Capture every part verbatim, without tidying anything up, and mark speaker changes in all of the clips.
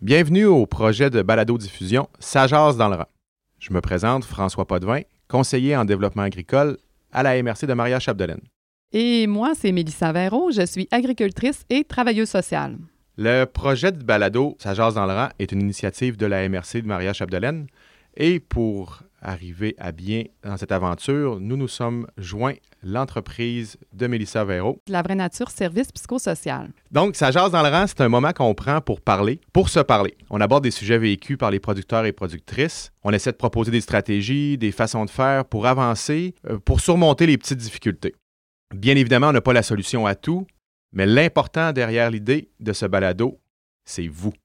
Speaker 1: Bienvenue au projet de balado-diffusion Ça jase dans le rang. Je me présente François Potvin, conseiller en développement agricole à la M R C de Maria-Chapdelaine.
Speaker 2: Et moi, c'est Mélissa Véro, je suis agricultrice et travailleuse sociale.
Speaker 1: Le projet de balado Ça jase dans le rang est une initiative de la M R C de Maria-Chapdelaine et pour arriver à bien dans cette aventure, nous nous sommes joints l'entreprise de Mélissa Véro.
Speaker 2: La vraie nature, service psychosocial.
Speaker 1: Donc, Ça jase dans le rang, c'est un moment qu'on prend pour parler, pour se parler. On aborde des sujets vécus par les producteurs et productrices. On essaie de proposer des stratégies, des façons de faire pour avancer, euh, pour surmonter les petites difficultés. Bien évidemment, on n'a pas la solution à tout, mais l'important derrière l'idée de ce balado, c'est vous.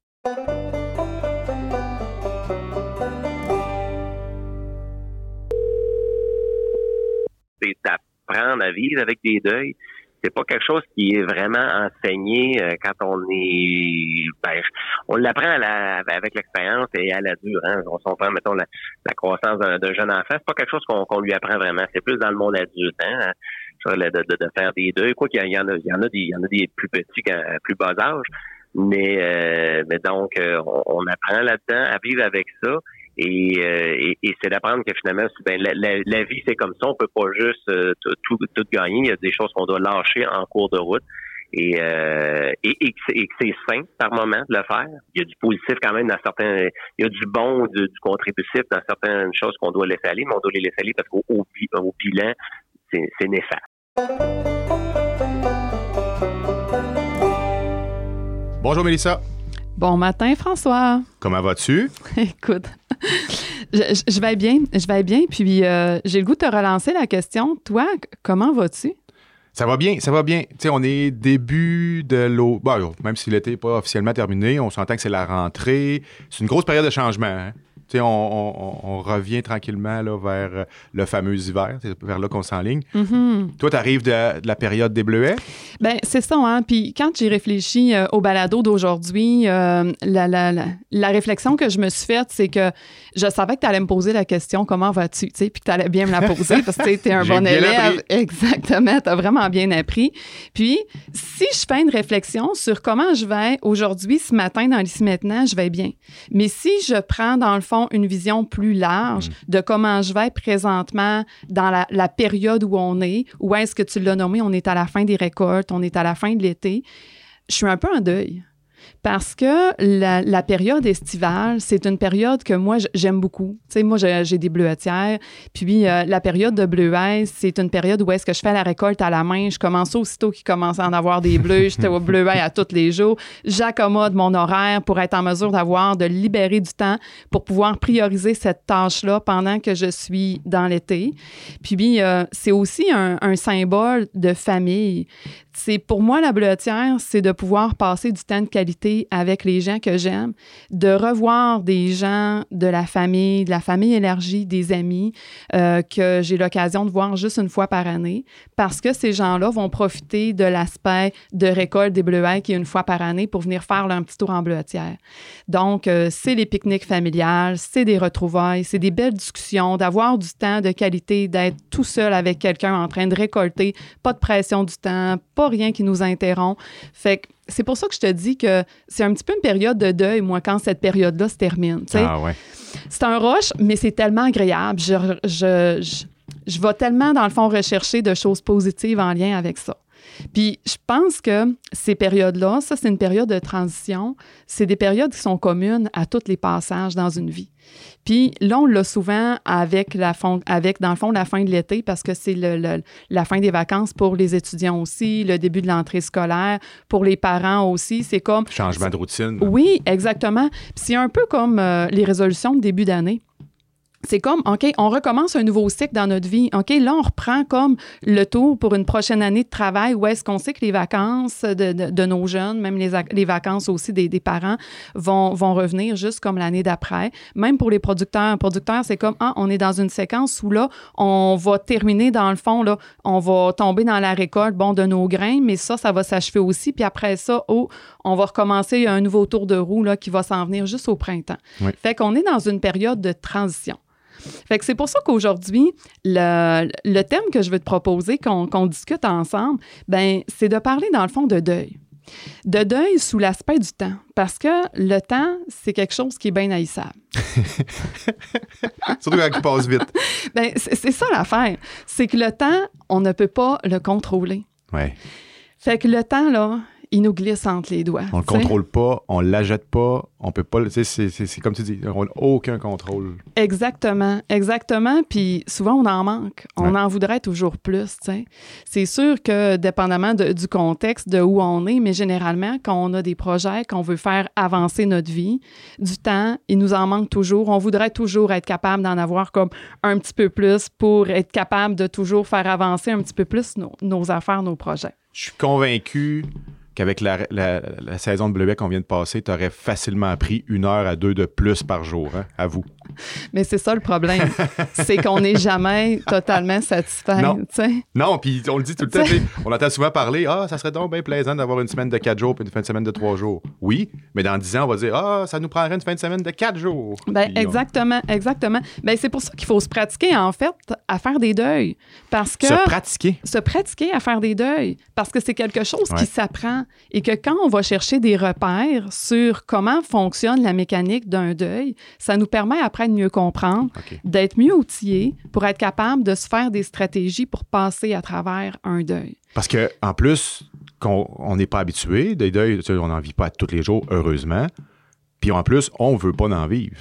Speaker 3: C'est d'apprendre à vivre avec des deuils. C'est pas quelque chose qui est vraiment enseigné euh, quand on est... Ben, on l'apprend à la, avec l'expérience et à la dure. Hein. On s'en prend, mettons, la, la croissance d'un, d'un jeune enfant. C'est pas quelque chose qu'on, qu'on lui apprend vraiment. C'est plus dans le monde adulte. Hein. De, de, de faire des deuils. Quoi qu'il y en a, il y en a des, il y en a des plus petits qu'à plus bas âge. Mais, euh, mais donc, euh, on, on apprend là-dedans à vivre avec ça. Et, euh, et, et c'est d'apprendre que finalement, ben, la, la, la vie, c'est comme ça. On peut pas juste euh, tout, tout gagner. Il y a des choses qu'on doit lâcher en cours de route. Et, euh, et, et, que et que c'est sain par moment de le faire. Il y a du positif quand même dans certains... Il y a du bon, du, du contributif dans certaines choses qu'on doit laisser aller, mais on doit les laisser aller parce qu'au au, au bilan, c'est, c'est néfaste.
Speaker 1: Bonjour Mélissa.
Speaker 2: Bon matin François.
Speaker 1: Comment vas-tu?
Speaker 2: Écoute, je, je vais bien, je vais bien, puis euh, j'ai le goût de te relancer la question. Toi, comment vas-tu?
Speaker 1: Ça va bien, ça va bien. Tu sais, on est début de l'eau. Bon, même si l'été n'est pas officiellement terminé, on s'entend que c'est la rentrée. C'est une grosse période de changement, hein? Tu sais, on, on, on revient tranquillement là, vers le fameux hiver. C'est vers là qu'on s'enligne. Mm-hmm. Toi, tu arrives de, de la période des bleuets?
Speaker 2: Bien, c'est ça. Hein? Puis quand j'ai réfléchi euh, au balado d'aujourd'hui, euh, la, la, la, la réflexion que je me suis faite, c'est que je savais que tu allais me poser la question « Comment vas-tu? » Tu sais, puis que tu allais bien me la poser parce que tu es un bon élève. Appris. Exactement. Tu as vraiment bien appris. Puis, si je fais une réflexion sur comment je vais aujourd'hui, ce matin, dans l'ici maintenant, je vais bien. Mais si je prends, dans le fond, une vision plus large mmh. de comment je vais présentement dans la, la période où on est, où est-ce que tu l'as nommé, on est à la fin des récoltes, on est à la fin de l'été, je suis un peu en deuil. Parce que la, la période estivale, c'est une période que moi, j'aime beaucoup. Tu sais, moi, j'ai, j'ai des bleuetières. Puis, euh, la période de bleuets, c'est une période où est-ce que je fais la récolte à la main. Je commence aussitôt qu'il commence à en avoir des bleus. J'étais au bleuet à tous les jours. J'accommode mon horaire pour être en mesure d'avoir, de libérer du temps pour pouvoir prioriser cette tâche-là pendant que je suis dans l'été. Puis, euh, c'est aussi un, un symbole de famille. C'est, pour moi, la bleuetière, c'est de pouvoir passer du temps de qualité avec les gens que j'aime, de revoir des gens de la famille, de la famille élargie, des amis euh, que j'ai l'occasion de voir juste une fois par année, parce que ces gens-là vont profiter de l'aspect de récolte des bleuets qui est une fois par année pour venir faire leur petit tour en bleuetière. Donc, euh, c'est les pique-niques familiales, c'est des retrouvailles, c'est des belles discussions, d'avoir du temps de qualité, d'être tout seul avec quelqu'un en train de récolter, pas de pression du temps, pas rien qui nous interrompt. Fait que c'est pour ça que je te dis que c'est un petit peu une période de deuil, moi, quand cette période-là se termine. T'sais.
Speaker 1: Ah ouais.
Speaker 2: C'est un rush, mais c'est tellement agréable. Je, je, je, je vais tellement, dans le fond, rechercher de choses positives en lien avec ça. Puis, je pense que ces périodes-là, ça, c'est une période de transition. C'est des périodes qui sont communes à tous les passages dans une vie. Puis là, on l'a souvent avec, la fond, avec dans le fond, la fin de l'été parce que c'est le, le, la fin des vacances pour les étudiants aussi, le début de l'entrée scolaire, pour les parents aussi. C'est comme...
Speaker 1: Changement de routine.
Speaker 2: Oui, exactement. Puis c'est un peu comme euh, les résolutions de début d'année. C'est comme, OK, on recommence un nouveau cycle dans notre vie. OK, là, on reprend comme le tour pour une prochaine année de travail où est-ce qu'on sait que les vacances de, de, de nos jeunes, même les, les vacances aussi des, des parents, vont, vont revenir juste comme l'année d'après. Même pour les producteurs. Producteurs, c'est comme, ah, on est dans une séquence où là, on va terminer dans le fond, là, on va tomber dans la récolte, bon, de nos grains, mais ça, ça va s'achever aussi. Puis après ça, oh, on va recommencer un nouveau tour de roue là, qui va s'en venir juste au printemps. Oui. Fait qu'on est dans une période de transition. Fait que c'est pour ça qu'aujourd'hui, le, le thème que je veux te proposer, qu'on, qu'on discute ensemble, ben c'est de parler dans le fond de deuil. De deuil sous l'aspect du temps. Parce que le temps, c'est quelque chose qui est bien haïssable.
Speaker 1: Surtout quand il passe vite.
Speaker 2: Ben, c'est, c'est ça l'affaire. C'est que le temps, on ne peut pas le contrôler.
Speaker 1: Ouais.
Speaker 2: Fait que le temps, là, il nous glisse entre les doigts.
Speaker 1: On ne le contrôle pas, on ne l'achète pas, on peut pas... C'est, c'est, c'est, c'est comme tu dis, on n'a aucun contrôle.
Speaker 2: Exactement, exactement. Puis souvent, on en manque. On ouais. en voudrait toujours plus, tu sais. C'est sûr que, dépendamment de, du contexte, de où on est, mais généralement, quand on a des projets, qu'on veut faire avancer notre vie, du temps, il nous en manque toujours. On voudrait toujours être capable d'en avoir comme un petit peu plus pour être capable de toujours faire avancer un petit peu plus nos, nos affaires, nos projets.
Speaker 1: Je suis convaincu qu'avec la, la, la saison de Bleuet qu'on vient de passer, tu aurais facilement pris une heure à deux de plus par jour, hein, à vous.
Speaker 2: Mais c'est ça le problème, c'est qu'on n'est jamais totalement satisfait.
Speaker 1: Non,
Speaker 2: t'sais.
Speaker 1: non, puis on le dit tout le temps, on entend souvent parler, ah, ça serait donc bien plaisant d'avoir une semaine de quatre jours puis une fin de semaine de trois jours. Oui, mais dans dix ans, on va dire, ah, ça nous prendrait une fin de semaine de quatre jours.
Speaker 2: Ben, exactement, on... exactement. Ben, c'est pour ça qu'il faut se pratiquer, en fait, à faire des deuils. Parce que...
Speaker 1: Se pratiquer.
Speaker 2: Se pratiquer à faire des deuils. Parce que c'est quelque chose
Speaker 1: ouais.
Speaker 2: qui s'apprend. Et que quand on va chercher des repères sur comment fonctionne la mécanique d'un deuil, ça nous permet après de mieux comprendre, okay. d'être mieux outillés pour être capable de se faire des stratégies pour passer à travers un deuil.
Speaker 1: Parce qu'en plus, on n'est pas habitué, des deuils, on n'en vit pas tous les jours, heureusement. Puis en plus, on ne veut pas en vivre.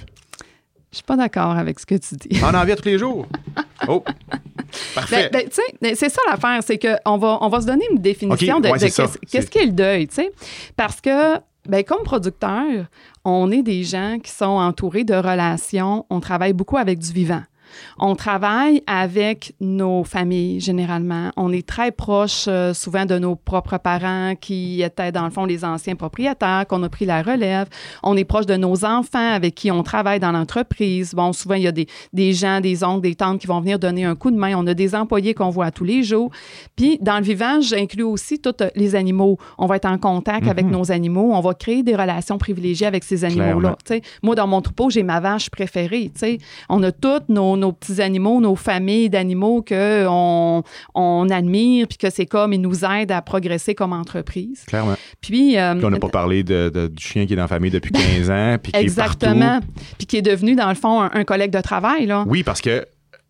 Speaker 2: Je suis pas d'accord avec ce que tu dis.
Speaker 1: On en vit tous les jours. Oh! Parfait.
Speaker 2: Ben, ben, tu sais, c'est ça l'affaire, c'est qu'on va, on va se donner une définition
Speaker 1: okay,
Speaker 2: de,
Speaker 1: ouais,
Speaker 2: de qu'est-ce,
Speaker 1: ça,
Speaker 2: qu'est-ce qu'est le deuil, tu sais. Parce que, ben, comme producteur, on est des gens qui sont entourés de relations, on travaille beaucoup avec du vivant. On travaille avec nos familles, généralement. On est très proche, euh, souvent, de nos propres parents qui étaient, dans le fond, les anciens propriétaires, qu'on a pris la relève. On est proche de nos enfants avec qui on travaille dans l'entreprise. Bon, souvent, il y a des, des gens, des oncles, des tantes qui vont venir donner un coup de main. On a des employés qu'on voit tous les jours. Puis, dans le vivant, j'inclus aussi tous les animaux. On va être en contact mm-hmm. avec nos animaux. On va créer des relations privilégiées avec ces animaux-là. T'sais. Moi, dans mon troupeau, j'ai ma vache préférée. T'sais. On a toutes nos nos petits animaux, nos familles d'animaux qu'on on admire, puis que c'est comme, ils nous aident à progresser comme entreprise.
Speaker 1: Clairement.
Speaker 2: Puis, euh,
Speaker 1: puis on n'a pas parlé de, de, du chien qui est dans la famille depuis quinze ans, puis qui
Speaker 2: exactement.
Speaker 1: est partout.
Speaker 2: Puis qui est devenu, dans le fond, un, un collègue de travail, là.
Speaker 1: Oui, parce que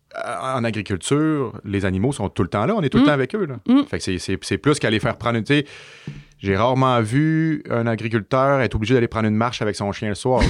Speaker 1: en agriculture, les animaux sont tout le temps là, on est tout
Speaker 2: mm.
Speaker 1: le temps avec eux. Là.
Speaker 2: Mm.
Speaker 1: Fait que c'est, c'est, c'est plus qu'aller faire prendre une... Tu sais, j'ai rarement vu un agriculteur être obligé d'aller prendre une marche avec son chien le soir.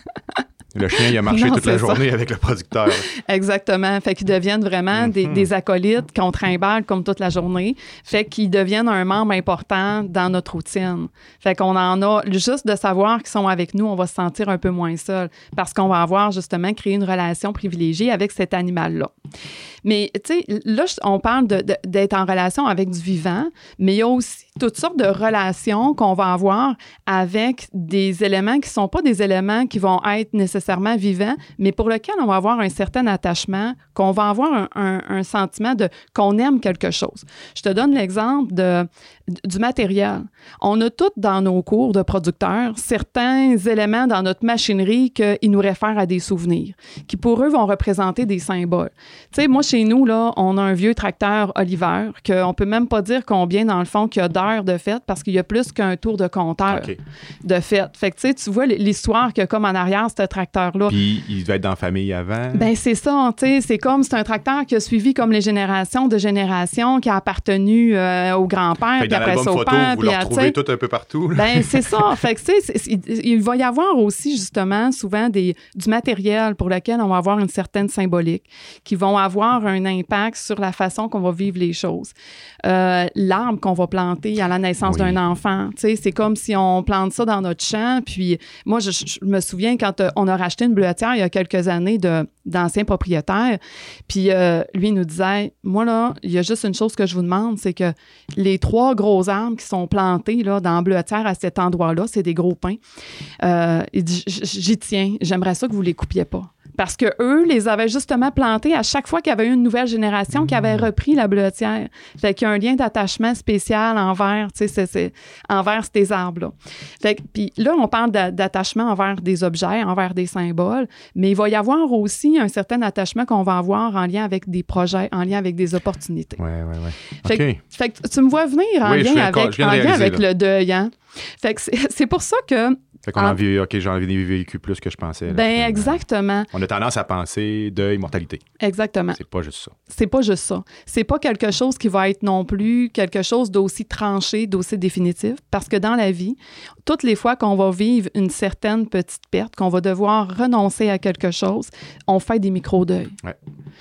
Speaker 1: Le chien, il a marché non, toute la journée ça. Avec le producteur.
Speaker 2: Exactement. Fait qu'ils deviennent vraiment mm-hmm. des, des acolytes qu'on trimballe comme toute la journée. Fait qu'ils deviennent un membre important dans notre routine. Fait qu'on en a, juste de savoir qu'ils sont avec nous, on va se sentir un peu moins seul parce qu'on va avoir justement créé une relation privilégiée avec cet animal-là. Mais, tu sais, là, on parle de, de, d'être en relation avec du vivant, mais il y a aussi toutes sortes de relations qu'on va avoir avec des éléments qui ne sont pas des éléments qui vont être nécessairement vivants, mais pour lesquels on va avoir un certain attachement, qu'on va avoir un, un, un sentiment de qu'on aime quelque chose. Je te donne l'exemple de, du matériel. On a tous dans nos cours de producteurs certains éléments dans notre machinerie qui nous réfèrent à des souvenirs, qui pour eux vont représenter des symboles. Tu sais, moi, chez nous, là, on a un vieux tracteur Oliver qu'on ne peut même pas dire combien, dans le fond, qu'il y a d'heures de fête parce qu'il y a plus qu'un tour de compteur okay. de fête. Fait que, tu sais, tu vois l'histoire qu'il y a comme en arrière, ce tracteur-là.
Speaker 1: Puis, il devait être dans la famille avant.
Speaker 2: Ben c'est ça, tu sais. C'est comme, c'est un tracteur qui a suivi comme les générations de générations, qui a appartenu euh, au grand-père, puis après ça au
Speaker 1: photo,
Speaker 2: père.
Speaker 1: Vous le retrouvez tout un peu partout. Là.
Speaker 2: Ben c'est ça. Fait que, tu sais, il, il va y avoir aussi, justement, souvent des, du matériel pour lequel on va avoir une certaine symbolique, qui vont avoir un impact sur la façon qu'on va vivre les choses. Euh, l'arbre qu'on va planter à la naissance oui. d'un enfant, tu sais, c'est comme si on plante ça dans notre champ. Puis moi, je, je me souviens quand euh, on a racheté une bleuetière il y a quelques années de, d'anciens propriétaires, puis euh, lui il nous disait, moi là, il y a juste une chose que je vous demande, c'est que les trois gros arbres qui sont plantés là, dans la bleuetière à cet endroit-là, c'est des gros pins. Euh, il dit, j'y tiens, j'aimerais ça que vous les coupiez pas. Parce que eux les avaient justement plantés à chaque fois qu'il y avait eu une nouvelle génération qui avait repris la bleuetière. Fait qu'il y a un lien d'attachement spécial envers, tu sais, c'est, c'est, envers ces arbres-là. Fait que, puis là, on parle d'attachement envers des objets, envers des symboles, mais il va y avoir aussi un certain attachement qu'on va avoir en lien avec des projets, en lien avec des opportunités.
Speaker 1: Oui, oui, oui.
Speaker 2: Fait,
Speaker 1: OK.
Speaker 2: que, fait que tu me vois venir en
Speaker 1: Oui,
Speaker 2: lien avec, en lien avec le deuil, hein? Fait que c'est, c'est pour ça que...
Speaker 1: Fait qu'on a envie, OK, j'ai envie de vécu plus que je pensais. Là,
Speaker 2: ben
Speaker 1: finalement.
Speaker 2: Exactement.
Speaker 1: On a tendance à penser deuil, mortalité.
Speaker 2: Exactement.
Speaker 1: C'est pas juste ça.
Speaker 2: C'est pas juste ça. C'est pas quelque chose qui va être non plus quelque chose d'aussi tranché, d'aussi définitif, parce que dans la vie, toutes les fois qu'on va vivre une certaine petite perte, qu'on va devoir renoncer à quelque chose, on fait des micro-deuils.
Speaker 1: Ouais.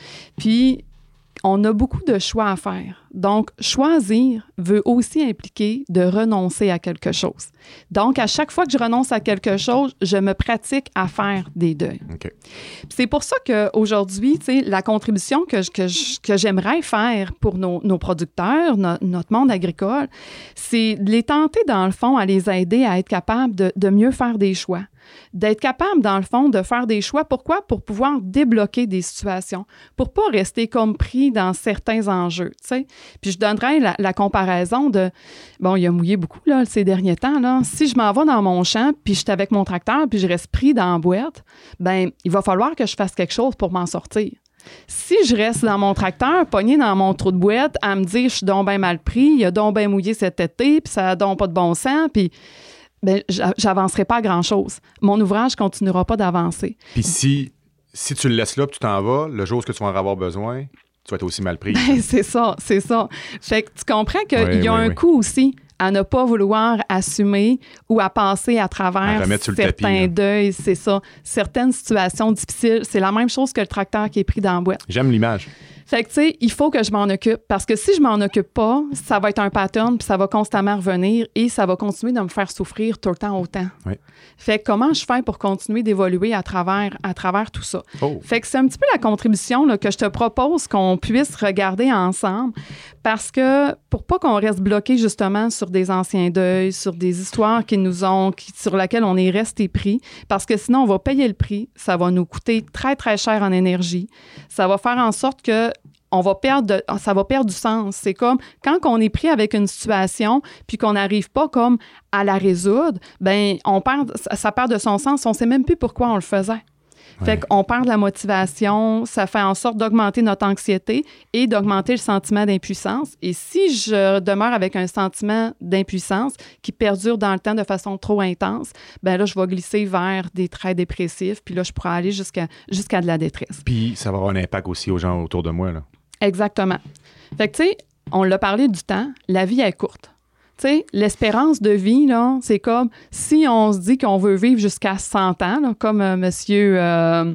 Speaker 2: Puis, on a beaucoup de choix à faire. Donc, choisir veut aussi impliquer de renoncer à quelque chose. Donc, à chaque fois que je renonce à quelque chose, je me pratique à faire des deuils.
Speaker 1: Okay.
Speaker 2: C'est pour ça qu'aujourd'hui, tu sais, la contribution que, que, que j'aimerais faire pour nos, nos producteurs, no, notre monde agricole, c'est de les tenter, dans le fond, à les aider à être capables de, de mieux faire des choix. D'être capable, dans le fond, de faire des choix. Pourquoi? Pour pouvoir débloquer des situations, pour pas rester comme pris dans certains enjeux, tu sais. Puis je donnerais la, la comparaison de... Bon, il a mouillé beaucoup, là, ces derniers temps, là. Si je m'en vais dans mon champ, puis je suis avec mon tracteur, puis je reste pris dans la boîte, bien, il va falloir que je fasse quelque chose pour m'en sortir. Si je reste dans mon tracteur, pogné dans mon trou de boîte, à me dire « je suis donc bien mal pris, il a donc bien mouillé cet été, puis ça a donc pas de bon sens », puis... bien, j'avancerai pas à grand-chose. Mon ouvrage continuera pas d'avancer.
Speaker 1: Puis si, si tu le laisses là, puis tu t'en vas, le jour où tu vas en avoir besoin, tu vas être aussi mal pris.
Speaker 2: Ben, c'est ça, c'est ça. Fait que tu comprends qu'il
Speaker 1: oui,
Speaker 2: y a
Speaker 1: oui,
Speaker 2: un
Speaker 1: oui.
Speaker 2: coût aussi à ne pas vouloir assumer ou à passer à travers
Speaker 1: À remettre sur le
Speaker 2: certains
Speaker 1: tapis,
Speaker 2: deuils, c'est ça. Certaines situations difficiles, c'est la même chose que le tracteur qui est pris dans la boîte.
Speaker 1: J'aime l'image.
Speaker 2: Fait que, tu sais, il faut que je m'en occupe parce que si je m'en occupe pas, ça va être un pattern puis ça va constamment revenir et ça va continuer de me faire souffrir tout le temps autant.
Speaker 1: Oui.
Speaker 2: Fait que comment je fais pour continuer d'évoluer à travers, à travers tout ça?
Speaker 1: Oh.
Speaker 2: Fait que c'est un petit peu la contribution là, que je te propose qu'on puisse regarder ensemble parce que pour pas qu'on reste bloqué justement sur des anciens deuils, sur des histoires qui nous ont, qui, sur lesquelles on est resté pris, parce que sinon on va payer le prix, ça va nous coûter très, très cher en énergie, ça va faire en sorte que on va perdre, de, ça va perdre du sens. C'est comme quand on est pris avec une situation puis qu'on n'arrive pas comme à la résoudre, ben on perd, ça, ça perd de son sens. On ne sait même plus pourquoi on le faisait. Ouais. Fait qu'on perd de la motivation, ça fait en sorte d'augmenter notre anxiété et d'augmenter le sentiment d'impuissance. Et si je demeure avec un sentiment d'impuissance qui perdure dans le temps de façon trop intense, ben là, je vais glisser vers des traits dépressifs, puis là, je pourrais aller jusqu'à, jusqu'à de la détresse.
Speaker 1: Puis ça va avoir un impact aussi aux gens autour de moi, là.
Speaker 2: Exactement. Fait que, tu sais, on l'a parlé du temps, la vie est courte. Tu sais, l'espérance de vie, là, c'est comme si on se dit qu'on veut vivre jusqu'à cent ans, là, comme euh, monsieur euh,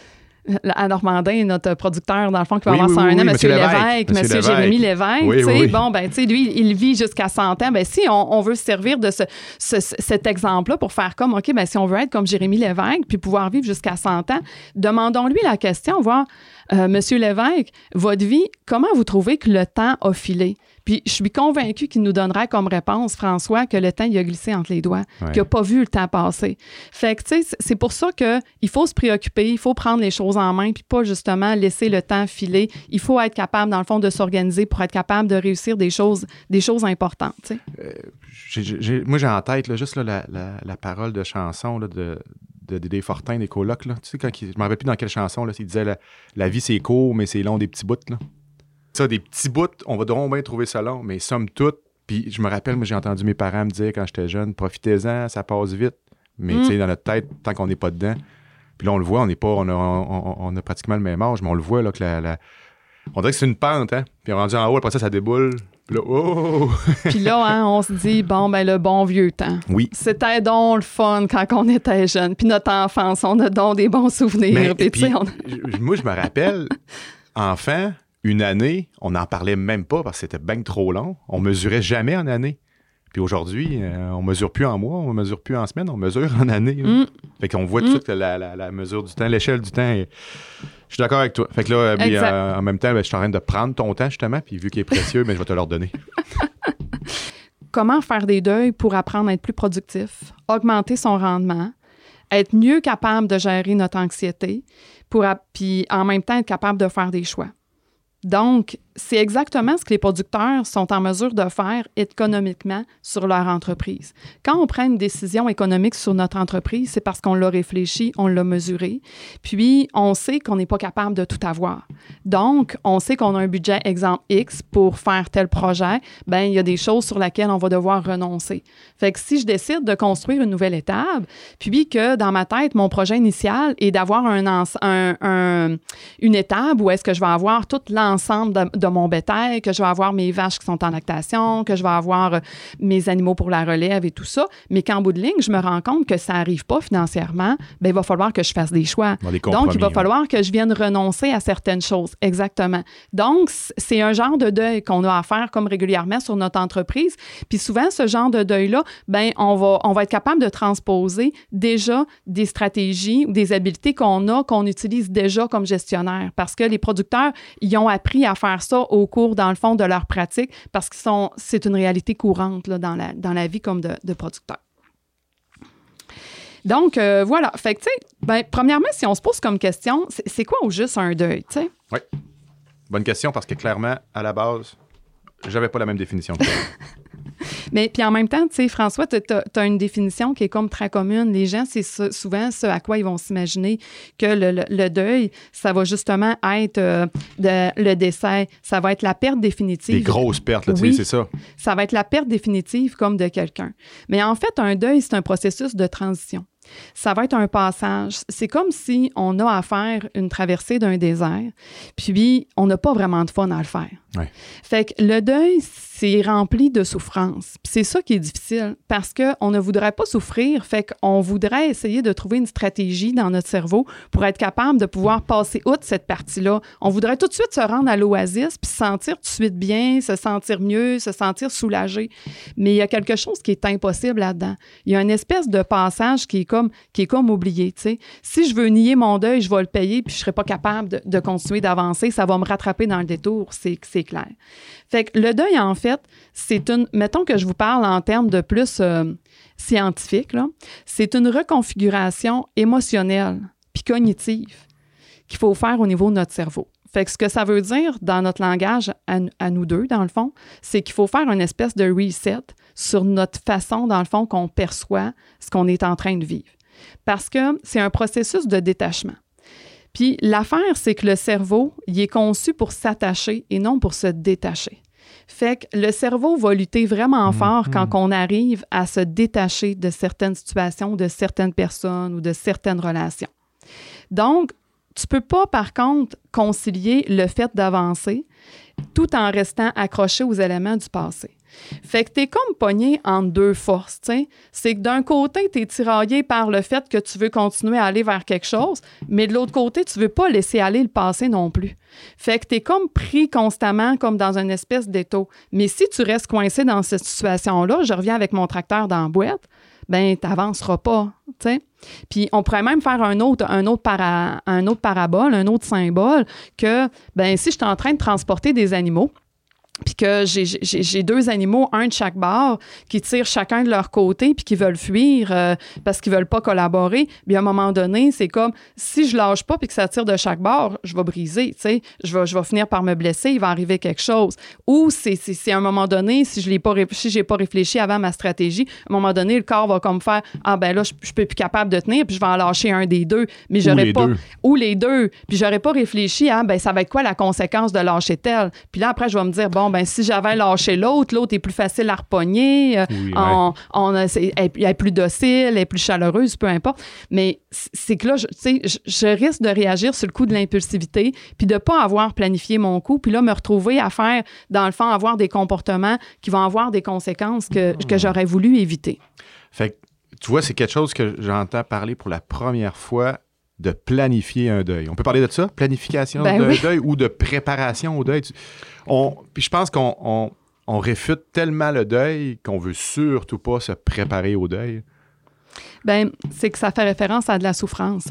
Speaker 2: à Normandin, notre producteur, dans le fond, qui va
Speaker 1: oui,
Speaker 2: avoir
Speaker 1: oui,
Speaker 2: cent
Speaker 1: oui,
Speaker 2: ans,
Speaker 1: oui,
Speaker 2: monsieur Lévesque,
Speaker 1: Lévesque,
Speaker 2: monsieur
Speaker 1: Lévesque.
Speaker 2: Jérémy Lévesque,
Speaker 1: oui,
Speaker 2: tu sais,
Speaker 1: oui.
Speaker 2: bon, ben, tu sais, lui, il vit jusqu'à cent ans. Ben, si on, on veut se servir de ce, ce, cet exemple-là pour faire comme, OK, ben, si on veut être comme Jérémy Lévesque puis pouvoir vivre jusqu'à cent ans, demandons-lui la question, voir, euh, monsieur Lévesque, votre vie, comment vous trouvez que le temps a filé? Puis je suis convaincue qu'il nous donnerait comme réponse, François, que le temps, il a glissé entre les doigts, ouais. qu'il n'a pas vu le temps passer. Fait que, tu sais, c'est pour ça qu'il faut se préoccuper, il faut prendre les choses en main, puis pas justement laisser le temps filer. Il faut être capable, dans le fond, de s'organiser pour être capable de réussir des choses, des choses importantes, tu sais.
Speaker 1: Euh, j'ai, j'ai, moi, j'ai en tête là, juste là, la, la, la parole de chanson là, de... de Dédé Fortin, des colocs, là. Tu sais, quand il, je ne me rappelle plus dans quelle chanson, là, il disait la, la vie, c'est court, mais c'est long des petits bouts, là. Ça, des petits bouts, on va donc bien trouver ça long, mais somme toute, puis je me rappelle, moi, j'ai entendu mes parents me dire quand j'étais jeune, profitez-en, ça passe vite. Mais, mm. tu sais, dans notre tête, tant qu'on n'est pas dedans, puis là, on le voit, on n'est pas, on a, on, on a pratiquement le même âge, mais on le voit, là, que la, la... on dirait que c'est une pente, hein. Puis rendu en haut, après ça, ça déboule. Puis là, oh!
Speaker 2: Puis là, hein, on se dit, bon, ben le bon vieux temps.
Speaker 1: Oui.
Speaker 2: C'était donc le fun quand on était jeune. Puis notre enfance, on a donc des bons souvenirs.
Speaker 1: Mais,
Speaker 2: puis,
Speaker 1: puis,
Speaker 2: on...
Speaker 1: moi, je me rappelle, enfant, une année, on n'en parlait même pas parce que c'était bien trop long. On mesurait jamais en année. Puis aujourd'hui, euh, on mesure plus en mois, on mesure plus en semaine, on mesure en année. Mm. Fait qu'on voit mm. tout de suite que la, la, la mesure du temps, l'échelle du temps est... Je suis d'accord avec toi. Fait que là, mais, euh, en même temps, ben, je suis en train de prendre ton temps, justement, puis vu qu'il est précieux, ben, je vais te le redonner.
Speaker 2: Comment faire des deuils pour apprendre à être plus productif, augmenter son rendement, être mieux capable de gérer notre anxiété, pour, puis en même temps être capable de faire des choix. Donc, c'est exactement ce que les producteurs sont en mesure de faire économiquement sur leur entreprise. Quand on prend une décision économique sur notre entreprise, c'est parce qu'on l'a réfléchi, on l'a mesuré, puis on sait qu'on n'est pas capable de tout avoir. Donc, on sait qu'on a un budget, exemple X, pour faire tel projet, bien, il y a des choses sur lesquelles on va devoir renoncer. Fait que si je décide de construire une nouvelle étape, puis que dans ma tête, mon projet initial est d'avoir un, un, un, une étable où est-ce que je vais avoir tout l'ensemble de de mon bétail, que je vais avoir mes vaches qui sont en lactation, que je vais avoir mes animaux pour la relève et tout ça, mais qu'en bout de ligne, je me rends compte que ça n'arrive pas financièrement, bien, il va falloir que je fasse des choix.
Speaker 1: Des
Speaker 2: Donc, il va falloir que je vienne renoncer à certaines choses. Exactement. Donc, c'est un genre de deuil qu'on a à faire comme régulièrement sur notre entreprise. Puis souvent, ce genre de deuil-là, bien, on va, on va être capable de transposer déjà des stratégies ou des habiletés qu'on a, qu'on utilise déjà comme gestionnaire. Parce que les producteurs, ils ont appris à faire ça au cours, dans le fond, de leur pratique, parce que c'est une réalité courante là, dans, la, dans la vie comme de, de producteur. Donc, euh, voilà. Fait que, tu sais, ben, premièrement, si on se pose comme question, c'est quoi au juste un deuil, tu sais?
Speaker 1: Oui. Bonne question, parce que clairement, à la base, j'avais pas la même définition que toi.
Speaker 2: Mais puis en même temps, tu sais, François, tu as une définition qui est comme très commune. Les gens, c'est souvent ce à quoi ils vont s'imaginer que le, le, le deuil, ça va justement être euh, de, le décès, ça va être la perte définitive.
Speaker 1: Des grosses pertes, là, tu
Speaker 2: oui,
Speaker 1: sais, c'est ça.
Speaker 2: Ça va être la perte définitive comme de quelqu'un. Mais en fait, un deuil, c'est un processus de transition. Ça va être un passage. C'est comme si on a à faire une traversée d'un désert, puis on n'a pas vraiment de fun à le faire.
Speaker 1: Ouais.
Speaker 2: Fait que le deuil, c'est rempli de souffrance. Puis c'est ça qui est difficile, parce qu'on ne voudrait pas souffrir, fait qu'on voudrait essayer de trouver une stratégie dans notre cerveau pour être capable de pouvoir passer outre cette partie-là. On voudrait tout de suite se rendre à l'oasis, puis se sentir tout de suite bien, se sentir mieux, se sentir soulagé. Mais il y a quelque chose qui est impossible là-dedans. Il y a une espèce de passage qui est comme, qui est comme oublié, tu sais. Si je veux nier mon deuil, je vais le payer, puis je ne serai pas capable de, de continuer d'avancer. Ça va me rattraper dans le détour, c'est, c'est clair. Fait que le deuil, en fait, c'est une... Mettons que je vous parle en termes de plus euh, scientifiques, là. C'est une reconfiguration émotionnelle puis cognitive qu'il faut faire au niveau de notre cerveau. Fait que ce que ça veut dire dans notre langage à, à nous deux, dans le fond, c'est qu'il faut faire une espèce de reset sur notre façon, dans le fond, qu'on perçoit ce qu'on est en train de vivre. Parce que c'est un processus de détachement. Puis l'affaire, c'est que le cerveau, il est conçu pour s'attacher et non pour se détacher. Fait que le cerveau va lutter vraiment fort mmh, quand mmh. on arrive à se détacher de certaines situations, de certaines personnes ou de certaines relations. Donc, tu peux pas, par contre, concilier le fait d'avancer tout en restant accroché aux éléments du passé. Fait que t'es comme pogné entre deux forces, tu sais. C'est que d'un côté, t'es tiraillé par le fait que tu veux continuer à aller vers quelque chose, mais de l'autre côté, tu veux pas laisser aller le passé non plus. Fait que t'es comme pris constamment comme dans une espèce d'étau. Mais si tu restes coincé dans cette situation-là, je reviens avec mon tracteur dans la boîte, ben t'avanceras pas, tu sais. Puis on pourrait même faire un autre, un autre, para, un autre parabole, un autre symbole que, ben si je suis en train de transporter des animaux, puis que j'ai, j'ai, j'ai deux animaux, un de chaque bord, qui tirent chacun de leur côté puis qui veulent fuir euh, parce qu'ils veulent pas collaborer, bien à un moment donné, c'est comme, si je lâche pas puis que ça tire de chaque bord, je vais briser, tu sais, je vais, je vais finir par me blesser, il va arriver quelque chose. Ou c'est, c'est, c'est à un moment donné, si je l'ai pas réfléchi, si j'ai pas réfléchi avant ma stratégie, à un moment donné, le corps va comme faire, ah ben là, je, je peux plus capable de tenir puis je vais en lâcher un des deux, mais j'aurais pas...
Speaker 1: Deux.
Speaker 2: Ou les deux. Puis j'aurais pas réfléchi, ah ben ça va être quoi la conséquence de lâcher tel? Puis là, après, je vais me dire, bon, ben si j'avais lâché l'autre, l'autre est plus facile à repogner, euh,
Speaker 1: oui,
Speaker 2: on,
Speaker 1: ouais.
Speaker 2: on a, c'est, elle, elle est plus docile, elle est plus chaleureuse, peu importe. Mais c'est que là, tu sais, je, je risque de réagir sur le coup de l'impulsivité, puis de pas avoir planifié mon coup, puis là, me retrouver à faire, dans le fond, avoir des comportements qui vont avoir des conséquences que, que j'aurais voulu éviter.
Speaker 1: Fait que, tu vois, c'est quelque chose que j'entends parler pour la première fois, de planifier un deuil. On peut parler de ça? Planification
Speaker 2: ben
Speaker 1: d'un
Speaker 2: oui.
Speaker 1: deuil ou de préparation au deuil. On, puis je pense qu'on on, on réfute tellement le deuil qu'on veut surtout pas se préparer au deuil.
Speaker 2: Bien, c'est que ça fait référence à de la souffrance. Hein.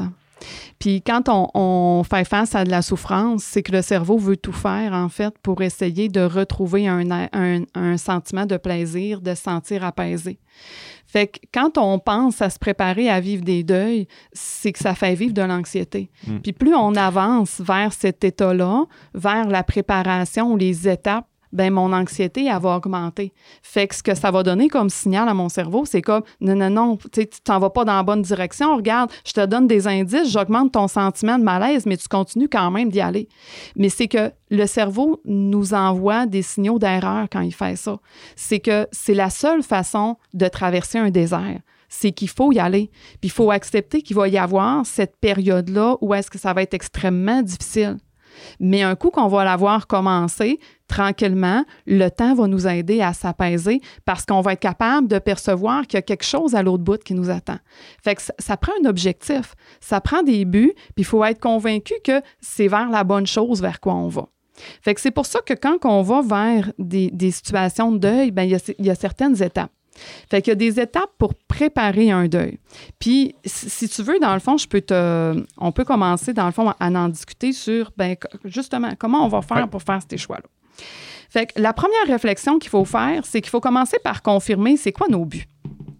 Speaker 2: Puis quand on, on fait face à de la souffrance, c'est que le cerveau veut tout faire, en fait, pour essayer de retrouver un, un, un sentiment de plaisir, de se sentir apaisé. Fait que quand on pense à se préparer à vivre des deuils, c'est que ça fait vivre de l'anxiété. Mm. Puis plus on avance vers cet état-là, vers la préparation ou les étapes, ben mon anxiété, elle va augmenter. Fait que ce que ça va donner comme signal à mon cerveau, c'est comme « Non, non, non, tu t'en vas pas dans la bonne direction. Regarde, je te donne des indices, j'augmente ton sentiment de malaise, mais tu continues quand même d'y aller. » Mais c'est que le cerveau nous envoie des signaux d'erreur quand il fait ça. C'est que c'est la seule façon de traverser un désert. C'est qu'il faut y aller. Puis il faut accepter qu'il va y avoir cette période-là où est-ce que ça va être extrêmement difficile. Mais un coup qu'on va l'avoir commencé, tranquillement, le temps va nous aider à s'apaiser parce qu'on va être capable de percevoir qu'il y a quelque chose à l'autre bout qui nous attend. Fait que ça, ça prend un objectif, ça prend des buts, puis il faut être convaincu que c'est vers la bonne chose vers quoi on va. Fait que c'est pour ça que quand on va vers des, des situations de deuil, bien, il y a, il y a certaines étapes. Fait qu'il y a des étapes pour préparer un deuil. Puis, si tu veux, dans le fond, je peux te... On peut commencer, dans le fond, à en discuter sur, ben justement, comment on va faire pour faire ces choix-là. Fait que la première réflexion qu'il faut faire, c'est qu'il faut commencer par confirmer c'est quoi nos buts.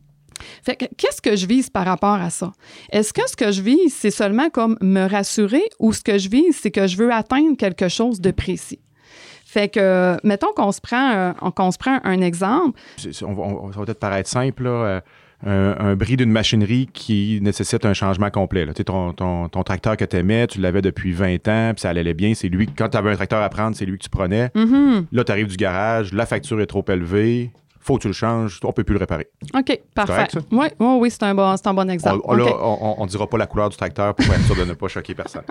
Speaker 2: Fait que qu'est-ce que je vise par rapport à ça? Est-ce que ce que je vise, c'est seulement comme me rassurer ou ce que je vise, c'est que je veux atteindre quelque chose de précis? Fait que, mettons qu'on se prend, euh, qu'on se prend un exemple.
Speaker 1: On, on, ça va peut-être paraître simple, là, euh, un, un bris d'une machinerie qui nécessite un changement complet. Là. Tu sais, ton, ton, ton tracteur que tu aimais, tu l'avais depuis vingt ans, puis ça allait bien. C'est lui, quand tu avais un tracteur à prendre, c'est lui que tu prenais. Mm-hmm. Là, tu arrives du garage, la facture est trop élevée. Faut que tu le changes, on ne peut plus le réparer.
Speaker 2: OK, parfait. Oui, oui, oui, c'est un bon, c'est un bon exemple.
Speaker 1: On, là,
Speaker 2: okay.
Speaker 1: on ne dira pas la couleur du tracteur pour être sûr de ne pas choquer personne.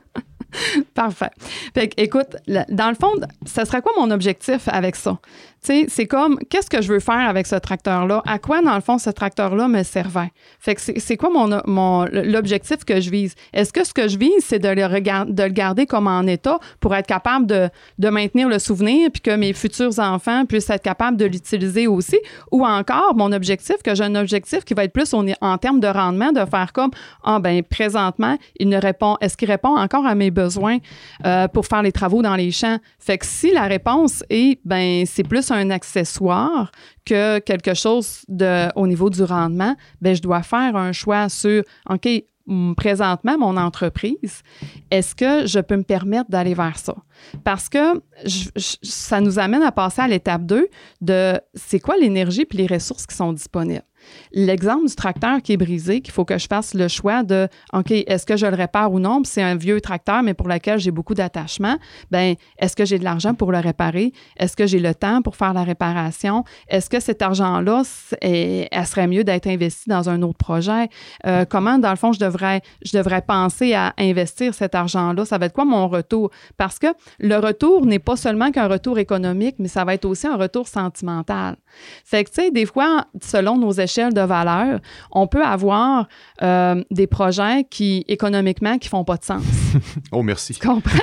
Speaker 2: Parfait. Fait que, écoute, dans le fond, ça serait quoi mon objectif avec ça? Tu sais, c'est comme, qu'est-ce que je veux faire avec ce tracteur-là? À quoi, dans le fond, ce tracteur-là me servait? Fait que c'est, c'est quoi mon, mon, l'objectif que je vise? Est-ce que ce que je vise, c'est de le, regard, de le garder comme en état pour être capable de, de maintenir le souvenir puis que mes futurs enfants puissent être capables de l'utiliser aussi? Ou encore, mon objectif, que j'ai un objectif qui va être plus en, en termes de rendement, de faire comme, ah, ben présentement, il ne répond, est-ce qu'il répond encore à mes besoins euh, pour faire les travaux dans les champs? Fait que si la réponse est, ben c'est plus un accessoire que quelque chose de, au niveau du rendement, bien, je dois faire un choix sur, OK, présentement, mon entreprise, est-ce que je peux me permettre d'aller vers ça? Parce que je, je, ça nous amène à passer à l'étape deux de c'est quoi l'énergie puis les ressources qui sont disponibles. L'exemple du tracteur qui est brisé, qu'il faut que je fasse le choix de, OK, est-ce que je le répare ou non? Puis c'est un vieux tracteur, mais pour lequel j'ai beaucoup d'attachement. Bien, est-ce que j'ai de l'argent pour le réparer? Est-ce que j'ai le temps pour faire la réparation? Est-ce que cet argent-là, est, elle serait mieux d'être investi dans un autre projet? Euh, comment, dans le fond, je devrais, je devrais penser à investir cet argent-là? Ça va être quoi mon retour? Parce que le retour n'est pas seulement qu'un retour économique, mais ça va être aussi un retour sentimental. Fait que, tu sais, des fois, selon nos échelles de valeur, on peut avoir euh, des projets qui, économiquement, qui font pas de sens.
Speaker 1: Oh, merci.
Speaker 2: Tu comprends?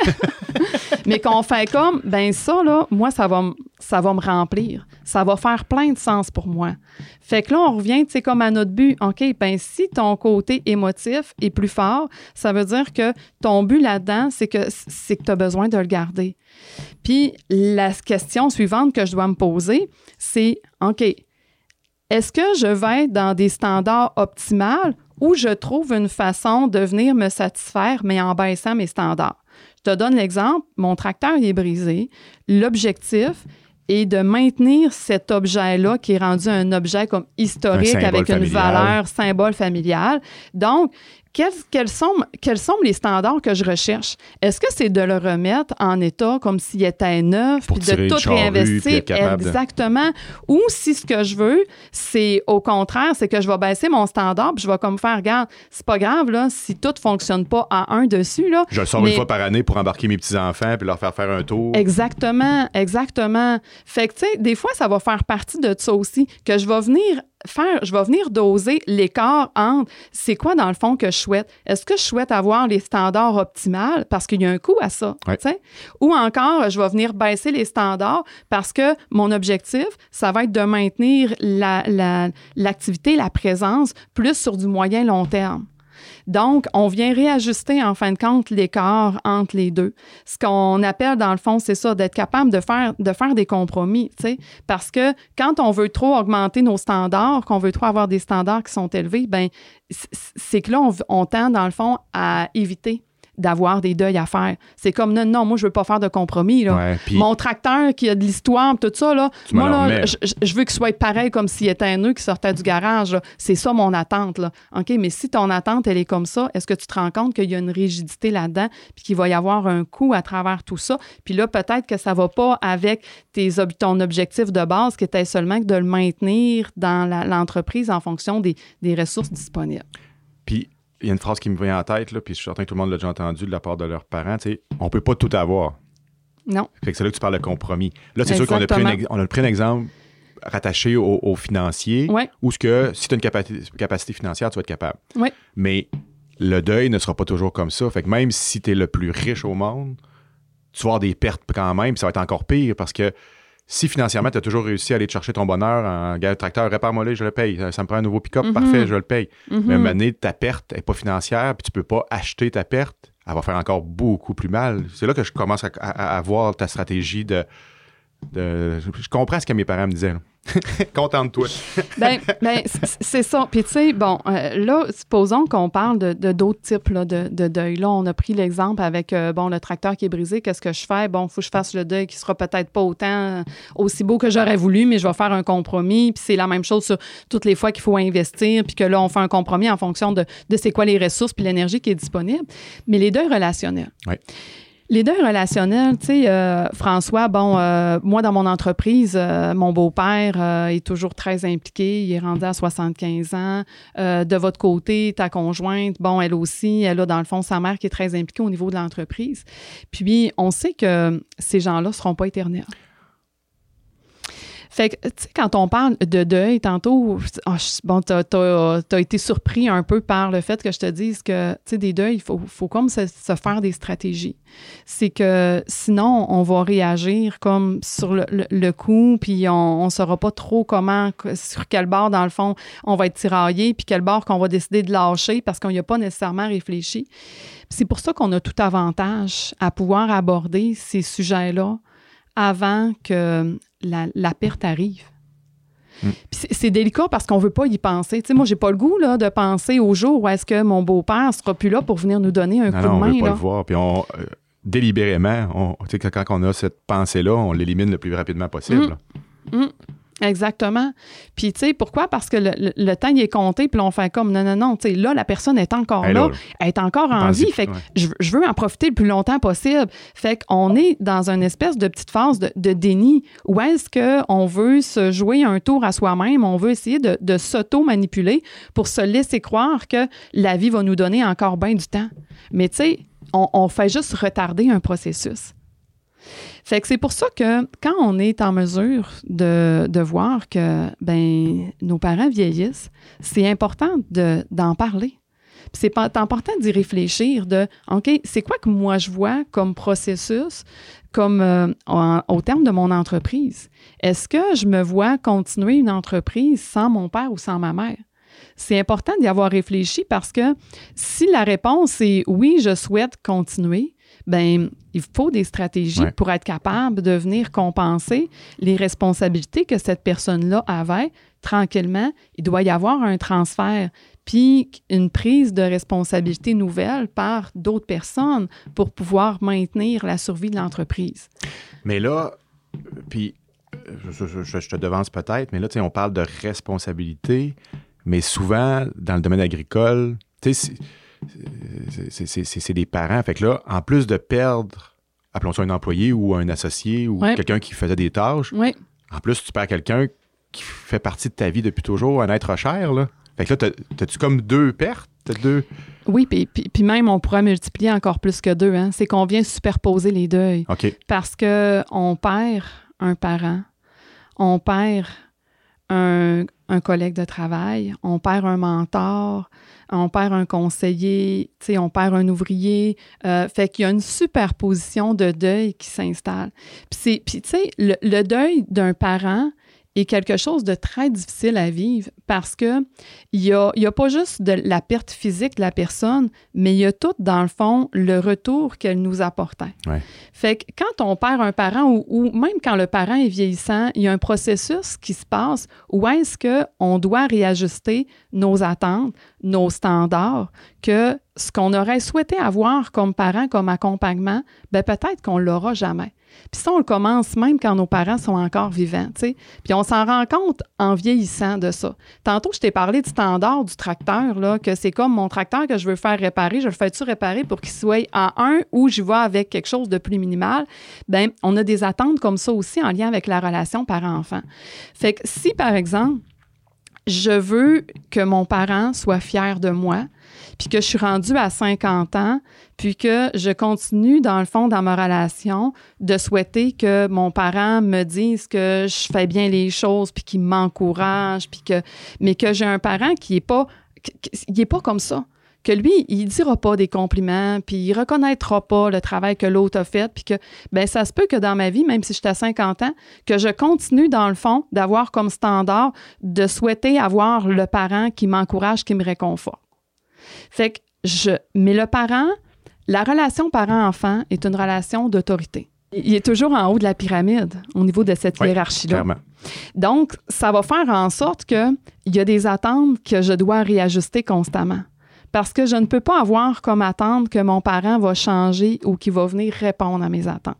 Speaker 2: Mais qu'on fait comme, ben ça, là, moi, ça va, ça va me remplir. Ça va faire plein de sens pour moi. Fait que là, on revient, tu sais, comme à notre but. OK, ben si ton côté émotif est plus fort, ça veut dire que ton but là-dedans, c'est que, c'est que tu as besoin de le garder. Puis, la question suivante que je dois me poser, c'est, OK, est-ce que je vais être dans des standards optimaux ou je trouve une façon de venir me satisfaire, mais en baissant mes standards? Je te donne l'exemple, mon tracteur il est brisé. L'objectif est de maintenir cet objet-là qui est rendu un objet comme historique avec une familial. valeur, symbole familial. Donc, Quels, quels, sont, quels sont les standards que je recherche? Est-ce que c'est de le remettre en état comme s'il était neuf, puis de tout réinvestir? Exactement. De... Ou si ce que je veux, c'est au contraire, c'est que je vais baisser mon standard, puis je vais comme faire, regarde, c'est pas grave, là, si tout fonctionne pas à un dessus, là.
Speaker 1: Je le sors mais... une fois par année pour embarquer mes petits-enfants, puis leur faire faire un tour.
Speaker 2: Exactement, exactement. Fait que, tu sais, des fois, ça va faire partie de ça aussi, que je vais venir faire, je vais venir doser l'écart entre c'est quoi dans le fond que je souhaite. Est-ce que je souhaite avoir les standards optimaux parce qu'il y a un coût à ça,
Speaker 1: ouais.
Speaker 2: tu sais? Ou encore, je vais venir baisser les standards parce que mon objectif, ça va être de maintenir la, la, l'activité, la présence plus sur du moyen long terme. Donc, on vient réajuster, en fin de compte, l'écart entre les deux. Ce qu'on appelle, dans le fond, c'est ça, d'être capable de faire, de faire des compromis, tu sais, parce que quand on veut trop augmenter nos standards, qu'on veut trop avoir des standards qui sont élevés, bien, c'est que là, on, on tend, dans le fond, à éviter d'avoir des deuils à faire. C'est comme, non, non, moi, je veux pas faire de compromis, là.
Speaker 1: Ouais, pis...
Speaker 2: Mon tracteur qui a de l'histoire, tout ça, là, moi, là, je, je veux qu'il soit pareil comme s'il était un nœud qui sortait du garage, là. C'est ça, mon attente, là. OK, mais si ton attente, elle est comme ça, est-ce que tu te rends compte qu'il y a une rigidité là-dedans, puis qu'il va y avoir un coût à travers tout ça? Puis là, peut-être que ça va pas avec tes, ton objectif de base, qui était seulement de le maintenir dans la, l'entreprise en fonction des, des ressources disponibles.
Speaker 1: Puis, il y a une phrase qui me vient en tête, là, puis je suis certain que tout le monde l'a déjà entendu de la part de leurs parents, tu sais, on peut pas tout avoir.
Speaker 2: Non.
Speaker 1: Fait que c'est là que tu parles de compromis. Là, c'est Exactement. sûr qu'on a pris, un, on a pris un exemple rattaché au, au financier,
Speaker 2: ouais.
Speaker 1: où ce que, si tu as une capacité, capacité financière, tu vas être capable.
Speaker 2: Ouais.
Speaker 1: Mais le deuil ne sera pas toujours comme ça. Fait que même si tu es le plus riche au monde, tu vas avoir des pertes quand même, puis ça va être encore pire, parce que si financièrement, tu as toujours réussi à aller te chercher ton bonheur en gars, tracteur, répare-moi-le, je le paye. Ça me prend un nouveau pick-up, mm-hmm. parfait, je le paye. Mm-hmm. Mais à un moment donné, ta perte n'est pas financière, puis tu peux pas acheter ta perte, elle va faire encore beaucoup plus mal. C'est là que je commence à, à, à voir ta stratégie de, de... Je comprends ce que mes parents me disaient. Contente-toi.
Speaker 2: ben, ben, c'est ça. Puis, tu sais, bon, euh, là, supposons qu'on parle de, de d'autres types là, de, de deuil. Là, on a pris l'exemple avec, euh, bon, le tracteur qui est brisé. Qu'est-ce que je fais? Bon, il faut que je fasse le deuil qui sera peut-être pas autant aussi beau que j'aurais voulu, mais je vais faire un compromis. Puis, c'est la même chose sur toutes les fois qu'il faut investir, puis que là, on fait un compromis en fonction de, de c'est quoi les ressources puis l'énergie qui est disponible. Mais les deuils relationnels.
Speaker 1: Oui.
Speaker 2: Les deuils relationnels, tu sais, euh, François, bon, euh, moi, dans mon entreprise, euh, mon beau-père euh, est toujours très impliqué. Il est rendu à soixante-quinze ans. Euh, de votre côté, ta conjointe, bon, elle aussi, elle a, dans le fond, sa mère qui est très impliquée au niveau de l'entreprise. Puis, on sait que ces gens-là ne seront pas éternels. Fait que, tu sais, quand on parle de deuil, tantôt, oh, bon, t'as, t'as, t'as été surpris un peu par le fait que je te dise que, tu sais, des deuils, il faut, faut comme se, se faire des stratégies. C'est que sinon, on va réagir comme sur le, le, le coup, puis on ne saura pas trop comment, sur quel bord, dans le fond, on va être tiraillé, puis quel bord qu'on va décider de lâcher parce qu'on n'y a pas nécessairement réfléchi. Puis c'est pour ça qu'on a tout avantage à pouvoir aborder ces sujets-là avant que la, la perte arrive. Mm. Puis c'est, c'est délicat parce qu'on ne veut pas y penser. Tu sais, moi, j'ai pas le goût là, de penser au jour où est-ce que mon beau-père ne sera plus là pour venir nous donner un
Speaker 1: non,
Speaker 2: coup
Speaker 1: non,
Speaker 2: de main.
Speaker 1: On ne veut pas
Speaker 2: là.
Speaker 1: le voir. Puis on, euh, délibérément, on, tu sais, quand on a cette pensée-là, on l'élimine le plus rapidement possible.
Speaker 2: Mm. Mm. Exactement. Puis, tu sais, pourquoi? Parce que le, le, le temps, il est compté, puis là, on fait comme, non, non, non, tu sais, là, la personne est encore hey, là, là, elle est encore en vie, fait que ouais. je, je veux en profiter le plus longtemps possible. Fait qu'on est dans une espèce de petite phase de, de déni, où est-ce qu'on veut se jouer un tour à soi-même, on veut essayer de, de s'auto-manipuler pour se laisser croire que la vie va nous donner encore bien du temps. Mais, tu sais, on, on fait juste retarder un processus. Fait que c'est pour ça que quand on est en mesure de, de voir que ben, nos parents vieillissent, c'est important de, d'en parler. Puis c'est pas, important d'y réfléchir, de OK, c'est quoi que moi je vois comme processus, comme euh, en, au terme de mon entreprise? Est-ce que je me vois continuer une entreprise sans mon père ou sans ma mère? C'est important d'y avoir réfléchi parce que si la réponse est oui, je souhaite continuer, bien, il faut des stratégies ouais. pour être capable de venir compenser les responsabilités que cette personne-là avait. Tranquillement, il doit y avoir un transfert, puis une prise de responsabilité nouvelle par d'autres personnes pour pouvoir maintenir la survie de l'entreprise.
Speaker 1: Mais là, puis je, je, je te devance peut-être, mais là, tu sais, on parle de responsabilité, mais souvent, dans le domaine agricole, tu sais, c'est, c'est, c'est, c'est, c'est des parents. Fait que là, en plus de perdre, appelons ça un employé ou un associé ou ouais. quelqu'un qui faisait des tâches,
Speaker 2: ouais.
Speaker 1: en plus, tu perds quelqu'un qui fait partie de ta vie depuis toujours, un être cher, là. Fait que là, t'as, t'as-tu comme deux pertes? T'as deux...
Speaker 2: Oui, puis, puis, puis même, on pourrait multiplier encore plus que deux. Hein? C'est qu'on vient superposer les deuils.
Speaker 1: OK.
Speaker 2: Parce qu'on perd un parent, on perd un, un collègue de travail, on perd un mentor, on perd un conseiller, tu sais, on perd un ouvrier. Euh, fait qu'il y a une superposition de deuil qui s'installe. Puis, c'est, puis tu sais, le, le deuil d'un parent est quelque chose de très difficile à vivre parce que il y a, il y a pas juste de la perte physique de la personne, mais il y a tout, dans le fond, le retour qu'elle nous apportait.
Speaker 1: Ouais.
Speaker 2: Fait que quand on perd un parent ou, ou même quand le parent est vieillissant, il y a un processus qui se passe où est-ce qu'on doit réajuster nos attentes, nos standards, que ce qu'on aurait souhaité avoir comme parent, comme accompagnement, bien peut-être qu'on ne l'aura jamais. Puis ça, on le commence même quand nos parents sont encore vivants, tu sais. Puis on s'en rend compte en vieillissant de ça. Tantôt, je t'ai parlé du standard du tracteur, là, que c'est comme mon tracteur que je veux faire réparer. Je le fais-tu réparer pour qu'il soit à un ou j'y vais avec quelque chose de plus minimal? Bien, on a des attentes comme ça aussi en lien avec la relation parent-enfant. Fait que si, par exemple, je veux que mon parent soit fier de moi, puis que je suis rendue à cinquante ans, puis que je continue, dans le fond, dans ma relation, de souhaiter que mon parent me dise que je fais bien les choses, puis qu'il m'encourage, puis que, mais que j'ai un parent qui n'est pas, qui est pas comme ça. Que lui, il ne dira pas des compliments, puis il ne reconnaîtra pas le travail que l'autre a fait, puis que, bien, ça se peut que dans ma vie, même si j'étais à cinquante ans, que je continue, dans le fond, d'avoir comme standard de souhaiter avoir le parent qui m'encourage, qui me réconforte. Fait que je... Mais le parent, la relation parent-enfant est une relation d'autorité. Il est toujours en haut de la pyramide au niveau de cette
Speaker 1: oui,
Speaker 2: hiérarchie-là.
Speaker 1: Clairement.
Speaker 2: Donc, ça va faire en sorte qu'il y a des attentes que je dois réajuster constamment. Parce que je ne peux pas avoir comme attente que mon parent va changer ou qu'il va venir répondre à mes attentes.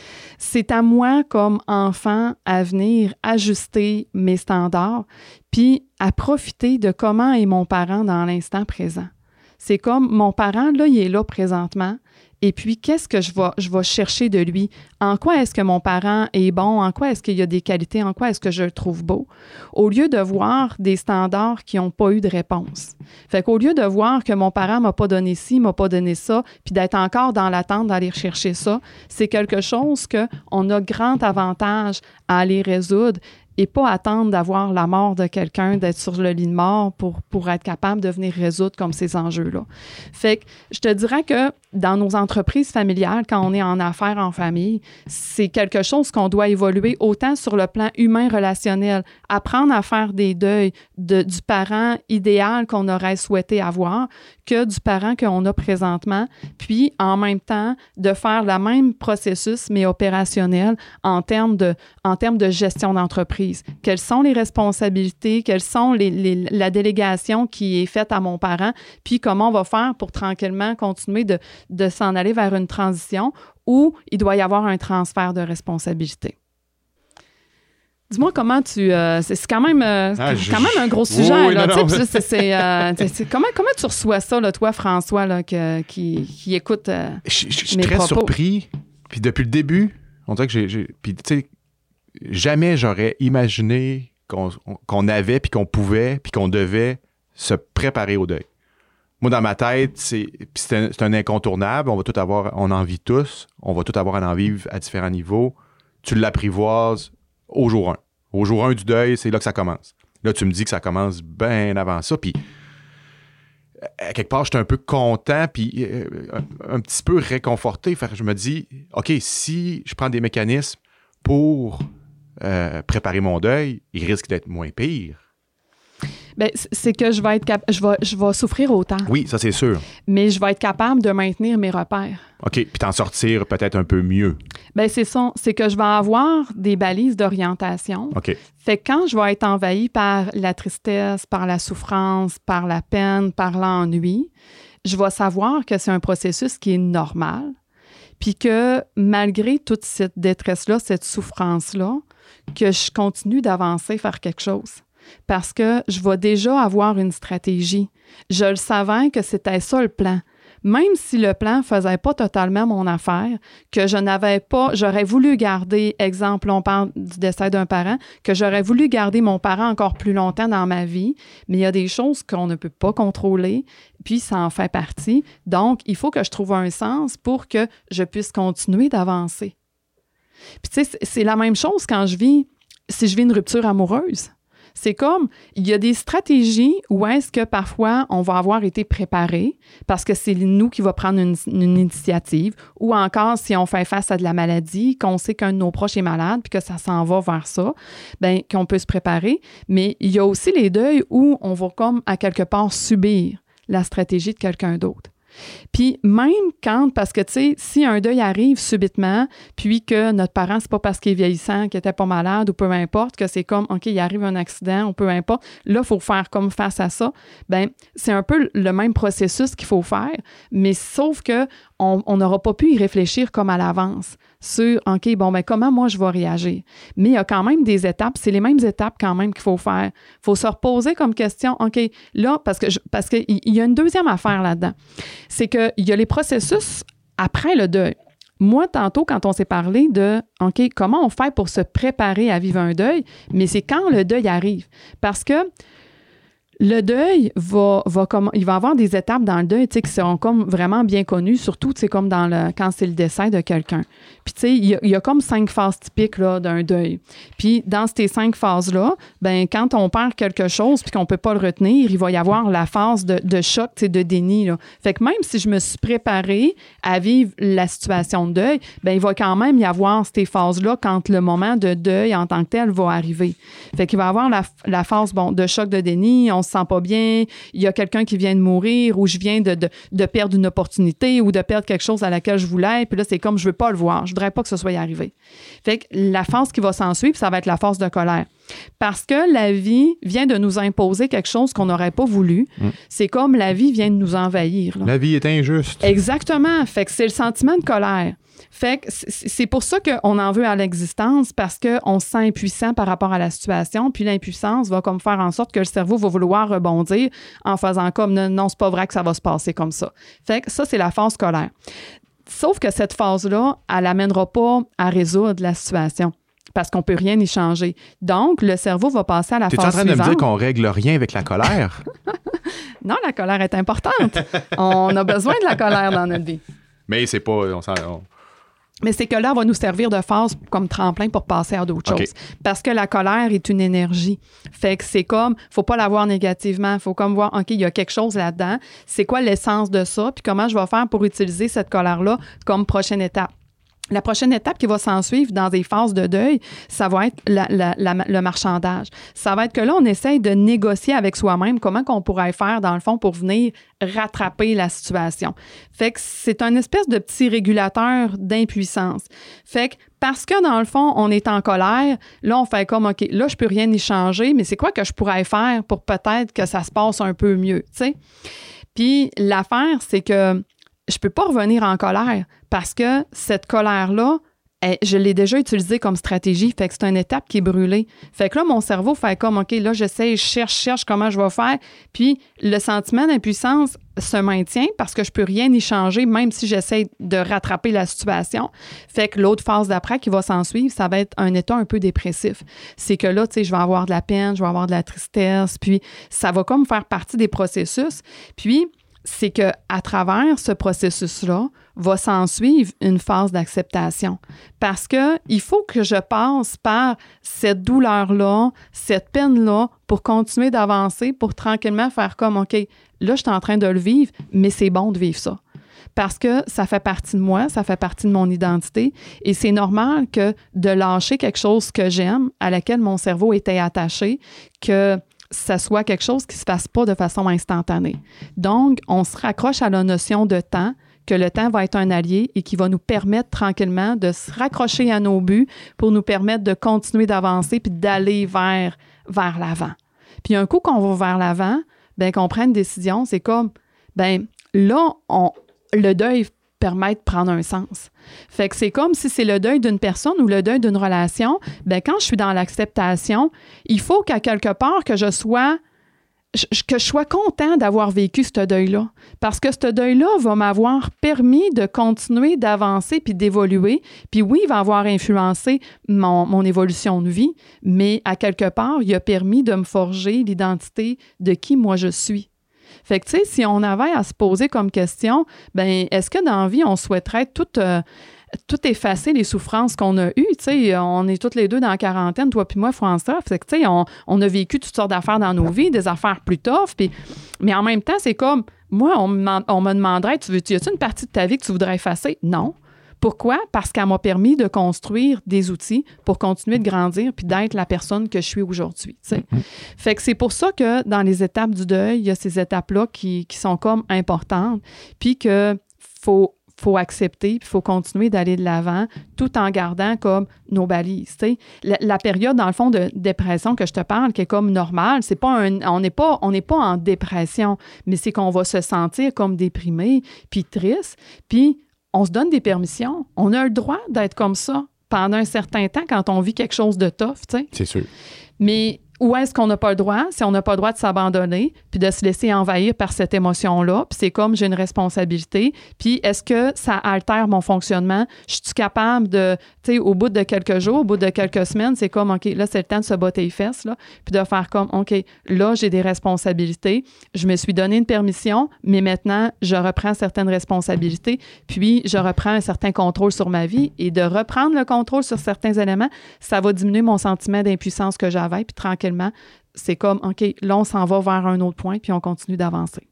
Speaker 2: C'est à moi, comme enfant, à venir ajuster mes standards, puis à profiter de comment est mon parent dans l'instant présent. C'est comme mon parent, là, il est là présentement, et puis qu'est-ce que je vais, je vais chercher de lui? En quoi est-ce que mon parent est bon? En quoi est-ce qu'il y a des qualités? En quoi est-ce que je le trouve beau? Au lieu de voir des standards qui n'ont pas eu de réponse. Fait qu'au lieu de voir que mon parent m'a pas donné ci, m'a pas donné ça, puis d'être encore dans l'attente d'aller chercher ça, c'est quelque chose qu'on a grand avantage à aller résoudre et pas attendre d'avoir la mort de quelqu'un, d'être sur le lit de mort pour, pour être capable de venir résoudre comme ces enjeux-là. Fait que je te dirais que dans nos entreprises familiales, quand on est en affaires en famille, c'est quelque chose qu'on doit évoluer autant sur le plan humain relationnel, apprendre à faire des deuils de, du parent idéal qu'on aurait souhaité avoir que du parent qu'on a présentement, puis en même temps de faire le même processus mais opérationnel en termes de, en termes de gestion d'entreprise. Quelles sont les responsabilités, quelles sont les, les, la délégation qui est faite à mon parent, puis comment on va faire pour tranquillement continuer de de s'en aller vers une transition où il doit y avoir un transfert de responsabilité. Dis-moi comment tu... Euh, c'est, c'est quand même, euh,
Speaker 1: ah,
Speaker 2: c'est quand même un gros sujet.
Speaker 1: Oui, oui,
Speaker 2: là,
Speaker 1: non, non.
Speaker 2: C'est, c'est, c'est, euh, c'est, comment, comment tu reçois ça, là, toi, François, là, que, qui, qui écoute euh,
Speaker 1: Je, je, je suis
Speaker 2: mes
Speaker 1: très
Speaker 2: propos.
Speaker 1: surpris. Puis depuis le début, on dirait que j'ai... j'ai puis tu sais, jamais j'aurais imaginé qu'on, qu'on avait, puis qu'on pouvait, puis qu'on devait se préparer au deuil. Moi, dans ma tête, c'est, c'est, un, c'est un incontournable. On va tout avoir, on en vit tous. On va tout avoir à en vivre à différents niveaux. Tu l'apprivoises au jour un. Au jour un du deuil, c'est là que ça commence. Là, tu me dis que ça commence bien avant ça. Puis, à quelque part, j'étais un peu content, puis euh, un, un petit peu réconforté. Fait que je me dis, OK, si je prends des mécanismes pour euh, préparer mon deuil, il risque d'être moins pire.
Speaker 2: Bien, c'est que je vais être cap- je vais, je vais souffrir autant.
Speaker 1: Oui, ça, c'est sûr.
Speaker 2: Mais je vais être capable de maintenir mes repères.
Speaker 1: OK, puis t'en sortir peut-être un peu mieux.
Speaker 2: Bien, c'est ça. C'est que je vais avoir des balises d'orientation.
Speaker 1: OK.
Speaker 2: Fait que quand je vais être envahie par la tristesse, par la souffrance, par la peine, par l'ennui, je vais savoir que c'est un processus qui est normal, puis que malgré toute cette détresse-là, cette souffrance-là, que je continue d'avancer vers quelque chose. Parce que je vais déjà avoir une stratégie. Je le savais que c'était ça le plan. Même si le plan ne faisait pas totalement mon affaire, que je n'avais pas, j'aurais voulu garder, exemple, on parle du décès d'un parent, que j'aurais voulu garder mon parent encore plus longtemps dans ma vie, mais il y a des choses qu'on ne peut pas contrôler, puis ça en fait partie. Donc, il faut que je trouve un sens pour que je puisse continuer d'avancer. Puis tu sais, c'est la même chose quand je vis, si je vis une rupture amoureuse. C'est comme, il y a des stratégies où est-ce que parfois on va avoir été préparé parce que c'est nous qui va prendre une, une initiative, ou encore si on fait face à de la maladie, qu'on sait qu'un de nos proches est malade puis que ça s'en va vers ça, bien, qu'on peut se préparer. Mais il y a aussi les deuils où on va comme à quelque part subir la stratégie de quelqu'un d'autre. Puis même quand, parce que tu sais, si un deuil arrive subitement, puis que notre parent, c'est pas parce qu'il est vieillissant, qu'il était pas malade ou peu importe, que c'est comme, OK, il arrive un accident ou peu importe, là, il faut faire comme face à ça. Bien, c'est un peu le même processus qu'il faut faire, mais sauf que on n'aura pas pu y réfléchir comme à l'avance sur, OK, bon, ben comment moi je vais réagir? Mais il y a quand même des étapes, c'est les mêmes étapes quand même qu'il faut faire. Il faut se reposer comme question, OK, là, parce que je, parce qu'il y a une deuxième affaire là-dedans, c'est qu'il y a les processus après le deuil. Moi, tantôt, quand on s'est parlé de, OK, comment on fait pour se préparer à vivre un deuil, mais c'est quand le deuil arrive. Parce que le deuil va, va comme, il va y avoir des étapes dans le deuil, tu sais, qui seront comme vraiment bien connues, surtout, tu sais, comme dans le, quand c'est le décès de quelqu'un. Puis, tu sais, il y, il y a comme cinq phases typiques, là, d'un deuil. Puis, dans ces cinq phases-là, ben quand on perd quelque chose puis qu'on peut pas le retenir, il va y avoir la phase de, de choc, tu sais, de déni, là. Fait que même si je me suis préparée à vivre la situation de deuil, ben il va quand même y avoir ces phases-là quand le moment de deuil en tant que tel va arriver. Fait qu'il va y avoir la, la phase, bon, de choc de déni, on se sent pas bien, il y a quelqu'un qui vient de mourir ou je viens de, de, de perdre une opportunité ou de perdre quelque chose à laquelle je voulais, puis là, c'est comme je veux pas le voir, je voudrais pas que ce soit arrivé. Fait que la phase qui va s'en suivre, ça va être la phase de colère. Parce que la vie vient de nous imposer quelque chose qu'on n'aurait pas voulu. Mmh. C'est comme la vie vient de nous envahir. Là.
Speaker 1: La vie est injuste.
Speaker 2: Exactement. Fait que c'est le sentiment de colère. Fait que c'est pour ça qu'on en veut à l'existence, parce qu'on se sent impuissant par rapport à la situation, puis l'impuissance va comme faire en sorte que le cerveau va vouloir rebondir en faisant comme non, non, c'est pas vrai que ça va se passer comme ça. Fait que ça, c'est la phase colère. Sauf que cette phase-là, elle n'amènera pas à résoudre la situation. Parce qu'on ne peut rien y changer. Donc, le cerveau va passer à la
Speaker 1: T'es-tu
Speaker 2: phase suivante.
Speaker 1: en train de me dire qu'on règle rien avec la colère?
Speaker 2: Non, la colère est importante. On a besoin de la colère dans notre vie.
Speaker 1: Mais c'est pas... On s'en, on...
Speaker 2: Mais c'est que là, elle va nous servir de phase comme tremplin pour passer à d'autres
Speaker 1: okay.
Speaker 2: choses. Parce que la colère est une énergie. Fait que c'est comme, faut pas la voir négativement. Faut comme voir, OK, il y a quelque chose là-dedans. C'est quoi l'essence de ça? Puis comment je vais faire pour utiliser cette colère-là comme prochaine étape? La prochaine étape qui va s'en suivre dans des phases de deuil, ça va être la, la, la, le marchandage. Ça va être que là, on essaye de négocier avec soi-même comment qu'on pourrait faire, dans le fond, pour venir rattraper la situation. Fait que c'est un espèce de petit régulateur d'impuissance. Fait que parce que, dans le fond, on est en colère, là, on fait comme, OK, là, je peux rien y changer, mais c'est quoi que je pourrais faire pour peut-être que ça se passe un peu mieux, tu sais? Puis l'affaire, c'est que je peux pas revenir en colère parce que cette colère-là, elle, je l'ai déjà utilisée comme stratégie. Fait que c'est une étape qui est brûlée. Fait que là, mon cerveau fait comme, OK, là, j'essaie, je cherche, je cherche comment je vais faire. Puis le sentiment d'impuissance se maintient parce que je peux rien y changer, même si j'essaie de rattraper la situation. Fait que l'autre phase d'après qui va s'en suivre, ça va être un état un peu dépressif. C'est que là, tu sais, je vais avoir de la peine, je vais avoir de la tristesse, puis ça va comme faire partie des processus. Puis, c'est qu'à travers ce processus-là, va s'en suivre une phase d'acceptation. Parce qu'il faut que je passe par cette douleur-là, cette peine-là, pour continuer d'avancer, pour tranquillement faire comme, OK, là, je suis en train de le vivre, mais c'est bon de vivre ça. Parce que ça fait partie de moi, ça fait partie de mon identité, et c'est normal que de lâcher quelque chose que j'aime, à laquelle mon cerveau était attaché, que ça soit quelque chose qui ne se fasse pas de façon instantanée. Donc, on se raccroche à la notion de temps, que le temps va être un allié et qui va nous permettre tranquillement de se raccrocher à nos buts pour nous permettre de continuer d'avancer puis d'aller vers, vers l'avant. Puis un coup qu'on va vers l'avant, bien, qu'on prenne une décision, c'est comme, bien, là, on, le deuil permet de prendre un sens. Fait que c'est comme si c'est le deuil d'une personne ou le deuil d'une relation, bien, quand je suis dans l'acceptation, il faut qu'à quelque part que je sois, que je sois content d'avoir vécu ce deuil-là. Parce que ce deuil-là va m'avoir permis de continuer d'avancer puis d'évoluer. Puis oui, il va avoir influencé mon, mon évolution de vie, mais à quelque part, il a permis de me forger l'identité de qui moi je suis. Fait que, tu sais, si on avait à se poser comme question, ben est-ce que dans la vie, on souhaiterait tout, euh, tout effacer les souffrances qu'on a eues? Tu sais, on est toutes les deux dans la quarantaine, toi puis moi, François. Fait que, tu sais, on, on a vécu toutes sortes d'affaires dans nos vies, des affaires plus tough. Puis, mais en même temps, c'est comme, moi, on me, on me demanderait, tu veux, y a-t-il une partie de ta vie que tu voudrais effacer? Non. Pourquoi? Parce qu'elle m'a permis de construire des outils pour continuer de grandir puis d'être la personne que je suis aujourd'hui. Mm-hmm. Fait que c'est pour ça que dans les étapes du deuil, il y a ces étapes-là qui, qui sont comme importantes, puis qu'il faut, faut accepter, puis il faut continuer d'aller de l'avant tout en gardant comme nos balises. La, la période, dans le fond, de dépression que je te parle, qui est comme normale, c'est pas un, on n'est pas, on n'est pas en dépression, mais c'est qu'on va se sentir comme déprimé, puis triste, puis on se donne des permissions. On a le droit d'être comme ça pendant un certain temps quand on vit quelque chose de tough, tu sais.
Speaker 1: C'est sûr.
Speaker 2: Mais où est-ce qu'on n'a pas le droit? Si on n'a pas le droit de s'abandonner puis de se laisser envahir par cette émotion-là, puis c'est comme j'ai une responsabilité, puis est-ce que ça altère mon fonctionnement? Je suis capable de, tu sais, au bout de quelques jours, au bout de quelques semaines, c'est comme, OK, là, c'est le temps de se botter les fesses, là, puis de faire comme, OK, là, j'ai des responsabilités, je me suis donné une permission, mais maintenant, je reprends certaines responsabilités, puis je reprends un certain contrôle sur ma vie, et de reprendre le contrôle sur certains éléments, ça va diminuer mon sentiment d'impuissance que j'avais, puis tranquillement, c'est comme, OK, là, on s'en va vers un autre point, puis on continue d'avancer.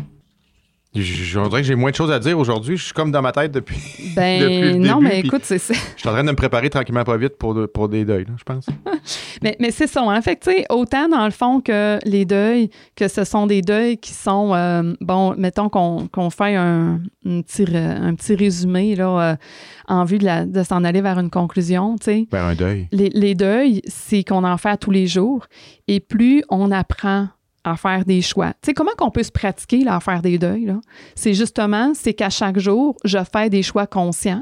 Speaker 1: Je, je dirais que j'ai moins de choses à dire aujourd'hui. Je suis comme dans ma tête depuis,
Speaker 2: ben,
Speaker 1: depuis le début.
Speaker 2: Non, mais écoute, c'est ça.
Speaker 1: Je suis en train de me préparer tranquillement pas vite pour, de, pour des deuils, là, je pense.
Speaker 2: mais, mais c'est ça. En fait, tu sais, autant dans le fond que les deuils, que ce sont des deuils qui sont, euh, bon, mettons qu'on, qu'on fait un, un, petit, un petit résumé, là, euh, en vue de, la, de s'en aller vers une conclusion, tu sais.
Speaker 1: Vers un deuil.
Speaker 2: Les, les deuils, c'est qu'on en fait à tous les jours. Et plus on apprend à faire des choix. Tu sais, comment qu'on peut se pratiquer là, à faire des deuils? Là? C'est justement, c'est qu'à chaque jour, je fais des choix conscients.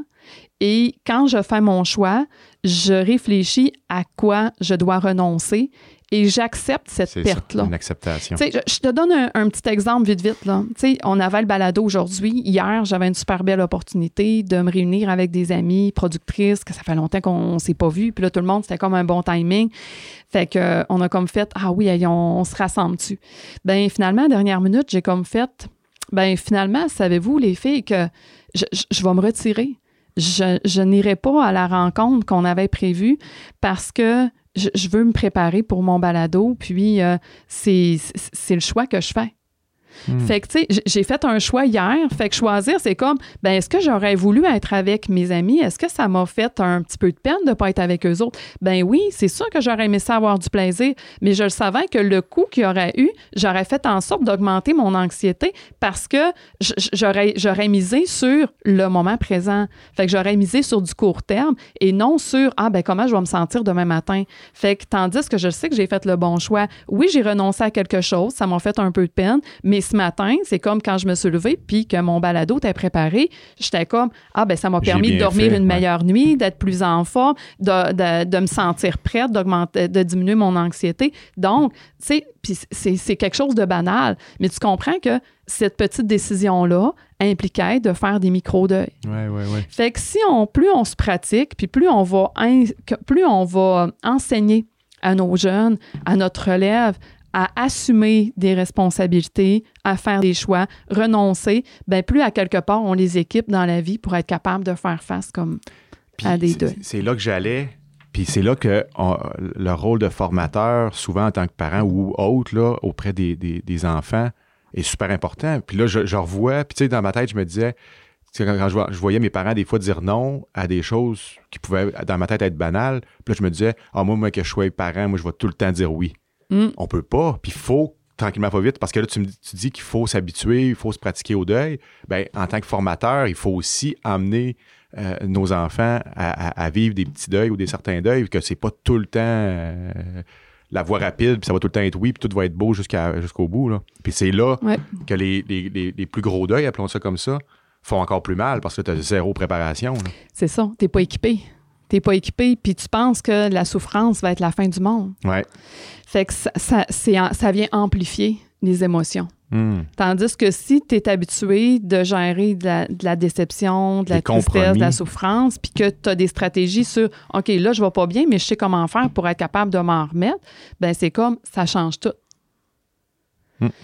Speaker 2: Et quand je fais mon choix, je réfléchis à quoi je dois renoncer et j'accepte cette
Speaker 1: c'est
Speaker 2: perte-là.
Speaker 1: Ça, une acceptation.
Speaker 2: Tu sais, je, je te donne un, un petit exemple vite, vite. Là. Tu sais, on avait le balado aujourd'hui. Hier, j'avais une super belle opportunité de me réunir avec des amis productrices, que ça fait longtemps qu'on ne s'est pas vu. Puis là, tout le monde, c'était comme un bon timing. Fait qu'on a comme fait, ah oui, on, on se rassemble dessus. Bien, finalement, à la dernière minute, j'ai comme fait, bien, finalement, savez-vous, les filles, que je, je, je vais me retirer. Je, je n'irai pas à la rencontre qu'on avait prévue parce que je, je veux me préparer pour mon balado, puis euh, c'est, c'est le choix que je fais. Mmh. Fait que, tu sais, j'ai fait un choix hier. Fait que choisir, c'est comme, ben est-ce que j'aurais voulu être avec mes amis? Est-ce que ça m'a fait un petit peu de peine de ne pas être avec eux autres? Ben oui, c'est sûr que j'aurais aimé ça avoir du plaisir, mais je le savais que le coût qu'il y aurait eu, j'aurais fait en sorte d'augmenter mon anxiété parce que j'aurais, j'aurais misé sur le moment présent. Fait que j'aurais misé sur du court terme et non sur, ah ben comment je vais me sentir demain matin? Fait que tandis que je sais que j'ai fait le bon choix. Oui, j'ai renoncé à quelque chose, ça m'a fait un peu de peine, mais ce matin, c'est comme quand je me suis levée puis que mon balado était préparé, j'étais comme, ah ben ça m'a permis de dormir fait, une ouais. meilleure nuit, d'être plus en forme, de, de, de me sentir prête, d'augmenter, de diminuer mon anxiété. Donc, tu sais, puis c'est, c'est quelque chose de banal, mais tu comprends que cette petite décision-là impliquait de faire des micro-deuils.
Speaker 1: Ouais, ouais, ouais.
Speaker 2: Fait que si on, plus on se pratique, puis plus on va, plus on va enseigner à nos jeunes, à notre relève, à assumer des responsabilités, à faire des choix, renoncer, bien plus à quelque part, on les équipe dans la vie pour être capable de faire face comme
Speaker 1: puis
Speaker 2: à des
Speaker 1: c'est,
Speaker 2: deuils.
Speaker 1: C'est là que j'allais, puis c'est là que on, le rôle de formateur, souvent en tant que parent ou autre, là, auprès des, des, des enfants, est super important. Puis là, je, je revois, puis tu sais, dans ma tête, je me disais, tu sais, quand, quand je, je voyais mes parents des fois dire non à des choses qui pouvaient, dans ma tête, être banales, puis là, je me disais, ah, moi, moi, que je sois parent, moi, je vais tout le temps dire oui. Mm. On peut pas, puis il faut tranquillement pas vite, parce que là, tu me tu dis qu'il faut s'habituer, il faut se pratiquer au deuil. Bien, en tant que formateur, il faut aussi emmener euh, nos enfants à, à, à vivre des petits deuils ou des certains deuils, que c'est pas tout le temps euh, la voie rapide, puis ça va tout le temps être oui, puis tout va être beau jusqu'à, jusqu'au bout. Là. Puis c'est là ouais. que les, les, les, les plus gros deuils, appelons ça comme ça, font encore plus mal, parce que tu as zéro préparation. Là.
Speaker 2: C'est ça, t'es pas équipé. T'es pas équipé, puis tu penses que la souffrance va être la fin du monde.
Speaker 1: Ouais.
Speaker 2: Fait que ça, ça, c'est, ça vient amplifier les émotions.
Speaker 1: Mm.
Speaker 2: Tandis que si tu es habitué de gérer de la, de la déception, de la
Speaker 1: des
Speaker 2: tristesse,
Speaker 1: compromis.
Speaker 2: De la souffrance, puis que tu as des stratégies sur « OK, là, je vais pas bien, mais je sais comment faire pour être capable de m'en remettre », bien, c'est comme, ça change tout.
Speaker 1: Mm.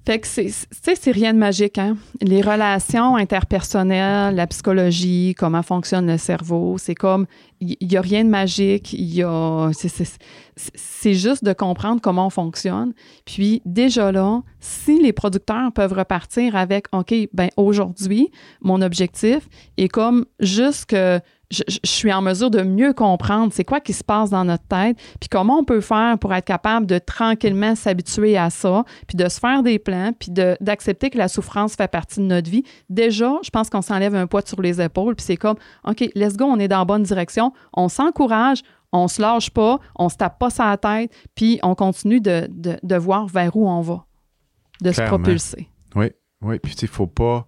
Speaker 2: Fait que c'est, tu sais, c'est rien de magique, hein? Les relations interpersonnelles, la psychologie, comment fonctionne le cerveau, c'est comme, il n'y a rien de magique, il y a, c'est, c'est, c'est juste de comprendre comment on fonctionne. Puis déjà là, si les producteurs peuvent repartir avec, OK, ben aujourd'hui, mon objectif est comme juste que Je, je suis en mesure de mieux comprendre c'est quoi qui se passe dans notre tête, puis comment on peut faire pour être capable de tranquillement s'habituer à ça, puis de se faire des plans, puis de, d'accepter que la souffrance fait partie de notre vie. Déjà, je pense qu'on s'enlève un poids sur les épaules, puis c'est comme, OK, let's go, on est dans la bonne direction, on s'encourage, on se lâche pas, on se tape pas sur la tête, puis on continue de, de, de voir vers où on va, de Clairement. se propulser.
Speaker 1: Oui, oui, puis tu sais, il faut pas...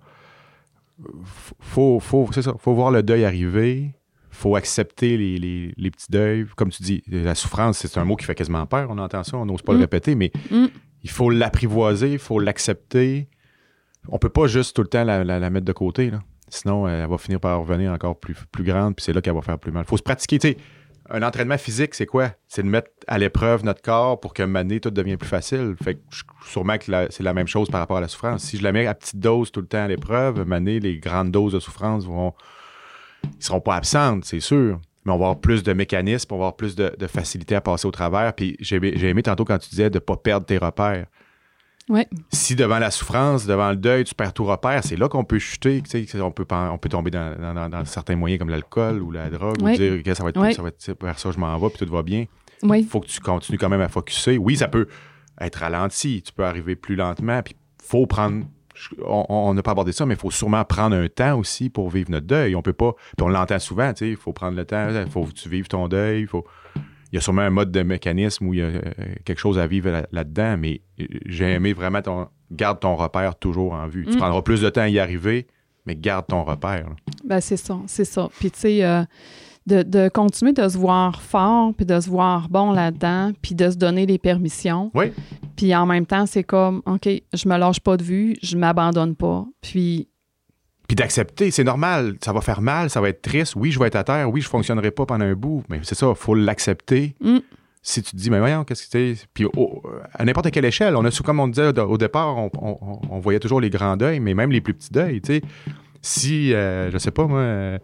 Speaker 1: Faut, faut, c'est ça, faut voir le deuil arriver, faut accepter les, les, les petits deuils. Comme tu dis, la souffrance, c'est un mot qui fait quasiment peur, on entend ça, on n'ose pas mm. le répéter, mais mm. il faut l'apprivoiser, il faut l'accepter. On peut pas juste tout le temps la, la, la mettre de côté, là. Sinon elle va finir par revenir encore plus, plus grande, puis c'est là qu'elle va faire plus mal. Il faut se pratiquer, tu sais. Un entraînement physique, c'est quoi? C'est de mettre à l'épreuve notre corps pour que maintenant, tout devient plus facile. Fait que je, sûrement que la, c'est la même chose par rapport à la souffrance. Si je la mets à petite dose tout le temps à l'épreuve, maintenant, les grandes doses de souffrance vont... Ils seront pas absentes, c'est sûr. Mais on va avoir plus de mécanismes, on va avoir plus de, de facilité à passer au travers. Puis j'ai, j'ai aimé tantôt quand tu disais de ne pas perdre tes repères.
Speaker 2: Ouais.
Speaker 1: Si devant la souffrance, devant le deuil, tu perds tout repère, c'est là qu'on peut chuter. Tu sais, on, peut, on peut tomber dans, dans, dans certains moyens comme l'alcool ou la drogue, oui. ou dire que ça va être oui. ça va être vers ça, je m'en vais, puis tout va bien. Il oui. faut que tu continues quand même à focusser. Oui, ça peut être ralenti, tu peux arriver plus lentement, puis il faut prendre. On n'a pas abordé ça, mais il faut sûrement prendre un temps aussi pour vivre notre deuil. On peut pas. Puis on l'entend souvent, tu sais, il faut prendre le temps, il faut que tu vives ton deuil, il faut. Il y a sûrement un mode de mécanisme où il y a euh, quelque chose à vivre là- là-dedans, mais j'ai aimé vraiment ton... Garde ton repère toujours en vue. Mm. Tu prendras plus de temps à y arriver, mais garde ton repère. Là.
Speaker 2: Ben c'est ça, c'est ça. Puis tu sais, euh, de, de continuer de se voir fort, puis de se voir bon là-dedans, puis de se donner les permissions.
Speaker 1: Oui.
Speaker 2: Puis en même temps, c'est comme, OK, je me lâche pas de vue, je m'abandonne pas, puis...
Speaker 1: Puis d'accepter, c'est normal, ça va faire mal, ça va être triste. Oui, je vais être à terre, oui, je ne fonctionnerai pas pendant un bout, mais c'est ça, il faut l'accepter. Mm. Si tu te dis, mais voyons, qu'est-ce que c'est? Puis oh, à n'importe quelle échelle, on a, comme on disait au départ, on, on, on voyait toujours les grands deuils, mais même les plus petits deuils, tu sais. Si, euh, je sais pas moi, euh,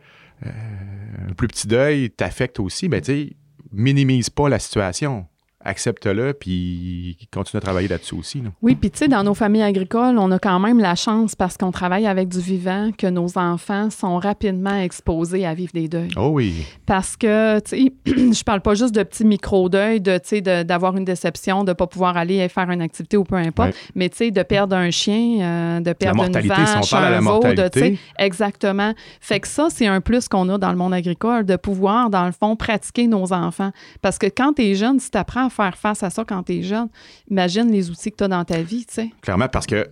Speaker 1: un plus petit deuil t'affecte aussi, ben tu sais, minimise pas la situation. Accepte-le, puis continue à travailler là-dessus aussi. Là.
Speaker 2: Oui, puis tu sais, dans nos familles agricoles, on a quand même la chance, parce qu'on travaille avec du vivant, que nos enfants sont rapidement exposés à vivre des deuils.
Speaker 1: Oh oui!
Speaker 2: Parce que, tu sais, je parle pas juste de petits micro-deuils, de, tu sais, de, d'avoir une déception, de pas pouvoir aller faire une activité ou peu importe, ouais. mais tu sais, de perdre un chien, euh, de perdre une vache,
Speaker 1: si on parle
Speaker 2: un
Speaker 1: à la
Speaker 2: veau,
Speaker 1: mortalité.
Speaker 2: de, tu sais, exactement. Fait que ça, c'est un plus qu'on a dans le monde agricole, de pouvoir, dans le fond, pratiquer nos enfants. Parce que quand t'es jeune, si t'apprends à faire face à ça quand tu es jeune, imagine les outils que tu as dans ta vie, tu sais.
Speaker 1: Clairement, parce que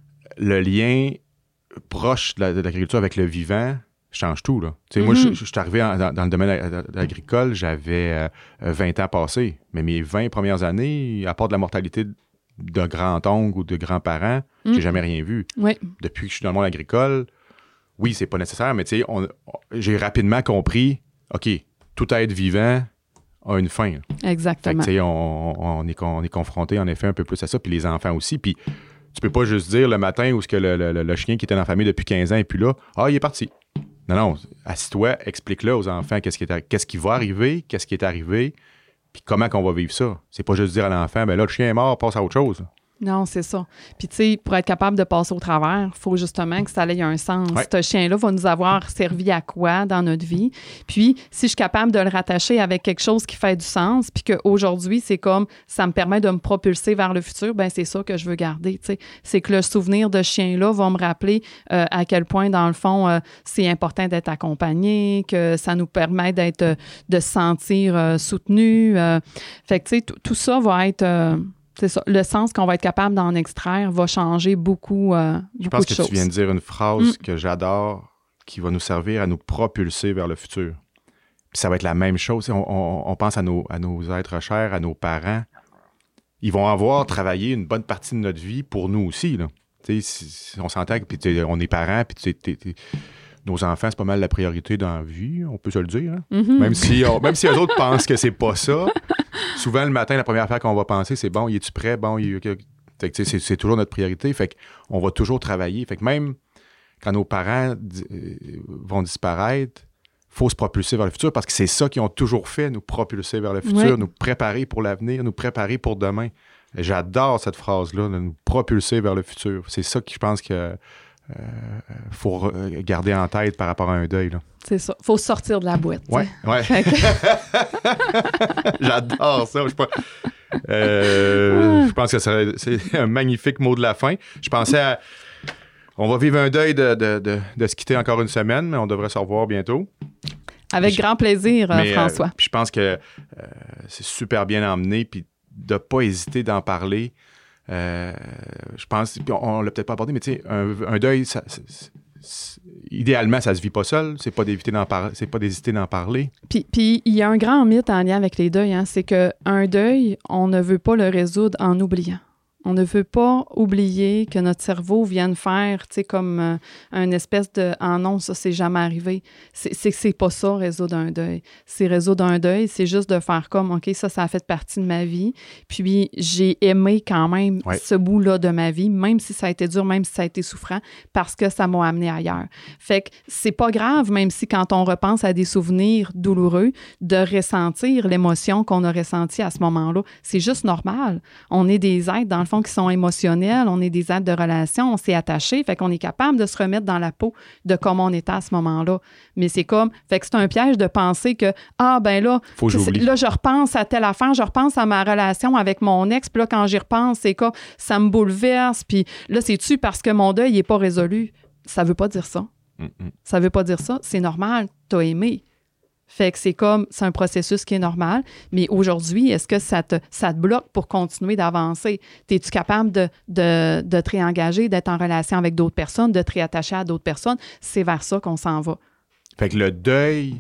Speaker 1: le lien proche de, la, de l'agriculture avec le vivant change tout, là. Tu sais, mm-hmm. moi, je, je suis arrivé en, dans, dans le domaine agricole, j'avais euh, vingt ans passés, mais mes vingt premières années, à part de la mortalité de grand-oncle ou de grands-parents, mm. j'ai jamais rien vu.
Speaker 2: Oui.
Speaker 1: Depuis que je suis dans le monde agricole, oui, c'est pas nécessaire, mais tu sais, on, on, j'ai rapidement compris, OK, tout être vivant a une fin.
Speaker 2: Exactement.
Speaker 1: Fait que, on, on, est, on est confronté, en effet, un peu plus à ça, puis les enfants aussi. Puis tu peux pas juste dire le matin où ce que le, le, le chien qui était dans la famille depuis quinze ans et puis là, ah, il est parti. Non, non, assis-toi, explique-le aux enfants qu'est-ce qui, est, qu'est-ce qui va arriver, qu'est-ce qui est arrivé, puis comment qu'on va vivre ça. C'est pas juste dire à l'enfant, ben là, le chien est mort, passe à autre chose.
Speaker 2: Non, c'est ça. Puis, tu sais, pour être capable de passer au travers, il faut justement que ça ait un sens. Ouais. Ce chien-là va nous avoir servi à quoi dans notre vie? Puis, si je suis capable de le rattacher avec quelque chose qui fait du sens, puis qu'aujourd'hui, c'est comme, ça me permet de me propulser vers le futur, ben c'est ça que je veux garder, tu sais. C'est que le souvenir de ce chien-là va me rappeler euh, à quel point, dans le fond, euh, c'est important d'être accompagné, que ça nous permet d'être, euh, de se sentir euh, soutenu. Euh, fait que, tu sais, t- tout ça va être... Euh, C'est ça. Le sens qu'on va être capable d'en extraire va changer beaucoup, euh, beaucoup de choses. Je
Speaker 1: pense que tu viens de dire une phrase mm. que j'adore, qui va nous servir à nous propulser vers le futur. Puis ça va être la même chose. On, on, on pense à nos, à nos êtres chers, à nos parents. Ils vont avoir travaillé une bonne partie de notre vie pour nous aussi. Là. Si, si on s'entend que on est parents, puis t'es, t'es, t'es, nos enfants, c'est pas mal la priorité dans la vie, on peut se le dire. Hein? Mm-hmm. Même si, on, même si eux autres pensent que c'est pas ça. Souvent, le matin, la première affaire qu'on va penser, c'est bon, es-tu prêt? Bon, il, Fait que, c'est, c'est toujours notre priorité. Fait qu'on va toujours travailler. Fait que même quand nos parents euh, vont disparaître, il faut se propulser vers le futur parce que c'est ça qu'ils ont toujours fait, nous propulser vers le futur, oui. nous préparer pour l'avenir, nous préparer pour demain. J'adore cette phrase-là, de nous propulser vers le futur. C'est ça que je pense qu'il euh, faut garder en tête par rapport à un deuil. Là.
Speaker 2: C'est ça. Il faut sortir de la boîte.
Speaker 1: Oui, oui. J'adore ça. Je, pas, euh, je pense que ça, c'est un magnifique mot de la fin. Je pensais à... On va vivre un deuil de, de, de, de se quitter encore une semaine, mais on devrait se revoir bientôt.
Speaker 2: Avec puis grand plaisir, mais, François.
Speaker 1: Euh, puis je pense que euh, c'est super bien emmené, puis de ne pas hésiter d'en parler. Euh, je pense, puis on ne l'a peut-être pas abordé, mais tu sais, un, un deuil, ça, c'est, c'est, idéalement, ça ne se vit pas seul. C'est pas d'éviter d'en parler, c'est pas d'hésiter d'en parler.
Speaker 2: Puis, puis il y a un grand mythe en lien avec les deuils, hein, c'est qu'un deuil, on ne veut pas le résoudre en oubliant. On ne veut pas oublier que notre cerveau vienne faire, tu sais, comme euh, une espèce de « ah non, ça, c'est jamais arrivé ». C'est, c'est, c'est pas ça, résoudre un deuil. C'est résoudre un deuil, c'est juste de faire comme « OK, ça, ça a fait partie de ma vie ». Puis j'ai aimé quand même ouais. ce bout-là de ma vie, même si ça a été dur, même si ça a été souffrant, parce que ça m'a amené ailleurs. Fait que c'est pas grave, même si quand on repense à des souvenirs douloureux, de ressentir l'émotion qu'on a ressentie à ce moment-là. C'est juste normal. On est des êtres, dans le qui sont émotionnels, on est des êtres de relation, on s'est attachés, fait qu'on est capable de se remettre dans la peau de comment on était à ce moment-là. Mais c'est comme, fait que c'est un piège de penser que, ah ben là,
Speaker 1: Faut que
Speaker 2: là je repense à telle affaire, je repense à ma relation avec mon ex, puis là quand j'y repense, c'est quoi, ça me bouleverse, puis là c'est-tu parce que mon deuil n'est pas résolu? Ça veut pas dire ça. Mm-mm. Ça veut pas dire ça, c'est normal, t'as aimé. Fait que c'est comme, c'est un processus qui est normal, mais aujourd'hui, est-ce que ça te, ça te bloque pour continuer d'avancer? Es-tu capable de, de, de te réengager, d'être en relation avec d'autres personnes, de te réattacher à d'autres personnes? C'est vers ça qu'on s'en va.
Speaker 1: Fait que le deuil,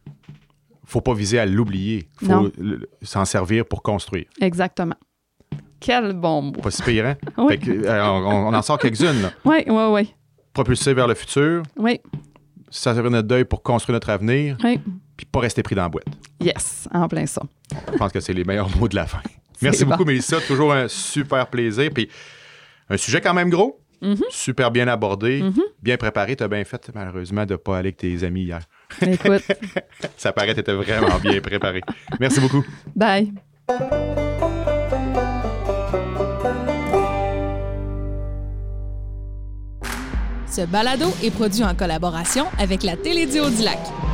Speaker 1: faut pas viser à l'oublier. Il faut le, s'en servir pour construire.
Speaker 2: Exactement. Quel bon mot.
Speaker 1: Pas si pire, hein?
Speaker 2: Oui.
Speaker 1: Fait que, euh, on, on en sort quelques-unes, là.
Speaker 2: Oui, oui, oui.
Speaker 1: Propulser vers le futur.
Speaker 2: Oui.
Speaker 1: S'en servir notre deuil pour construire notre avenir.
Speaker 2: Oui.
Speaker 1: Puis pas rester pris dans la boîte.
Speaker 2: Yes, en plein ça.
Speaker 1: Je pense que c'est les meilleurs mots de la fin. Merci beaucoup, bon. Mélissa. Toujours un super plaisir. Puis un sujet quand même gros, mm-hmm. super bien abordé, mm-hmm. bien préparé. Tu as bien fait, malheureusement, de ne pas aller avec tes amis hier.
Speaker 2: Écoute.
Speaker 1: Ça paraît que tu étais vraiment bien préparé. Merci beaucoup.
Speaker 2: Bye.
Speaker 4: Ce balado est produit en collaboration avec la Télédio du Lac.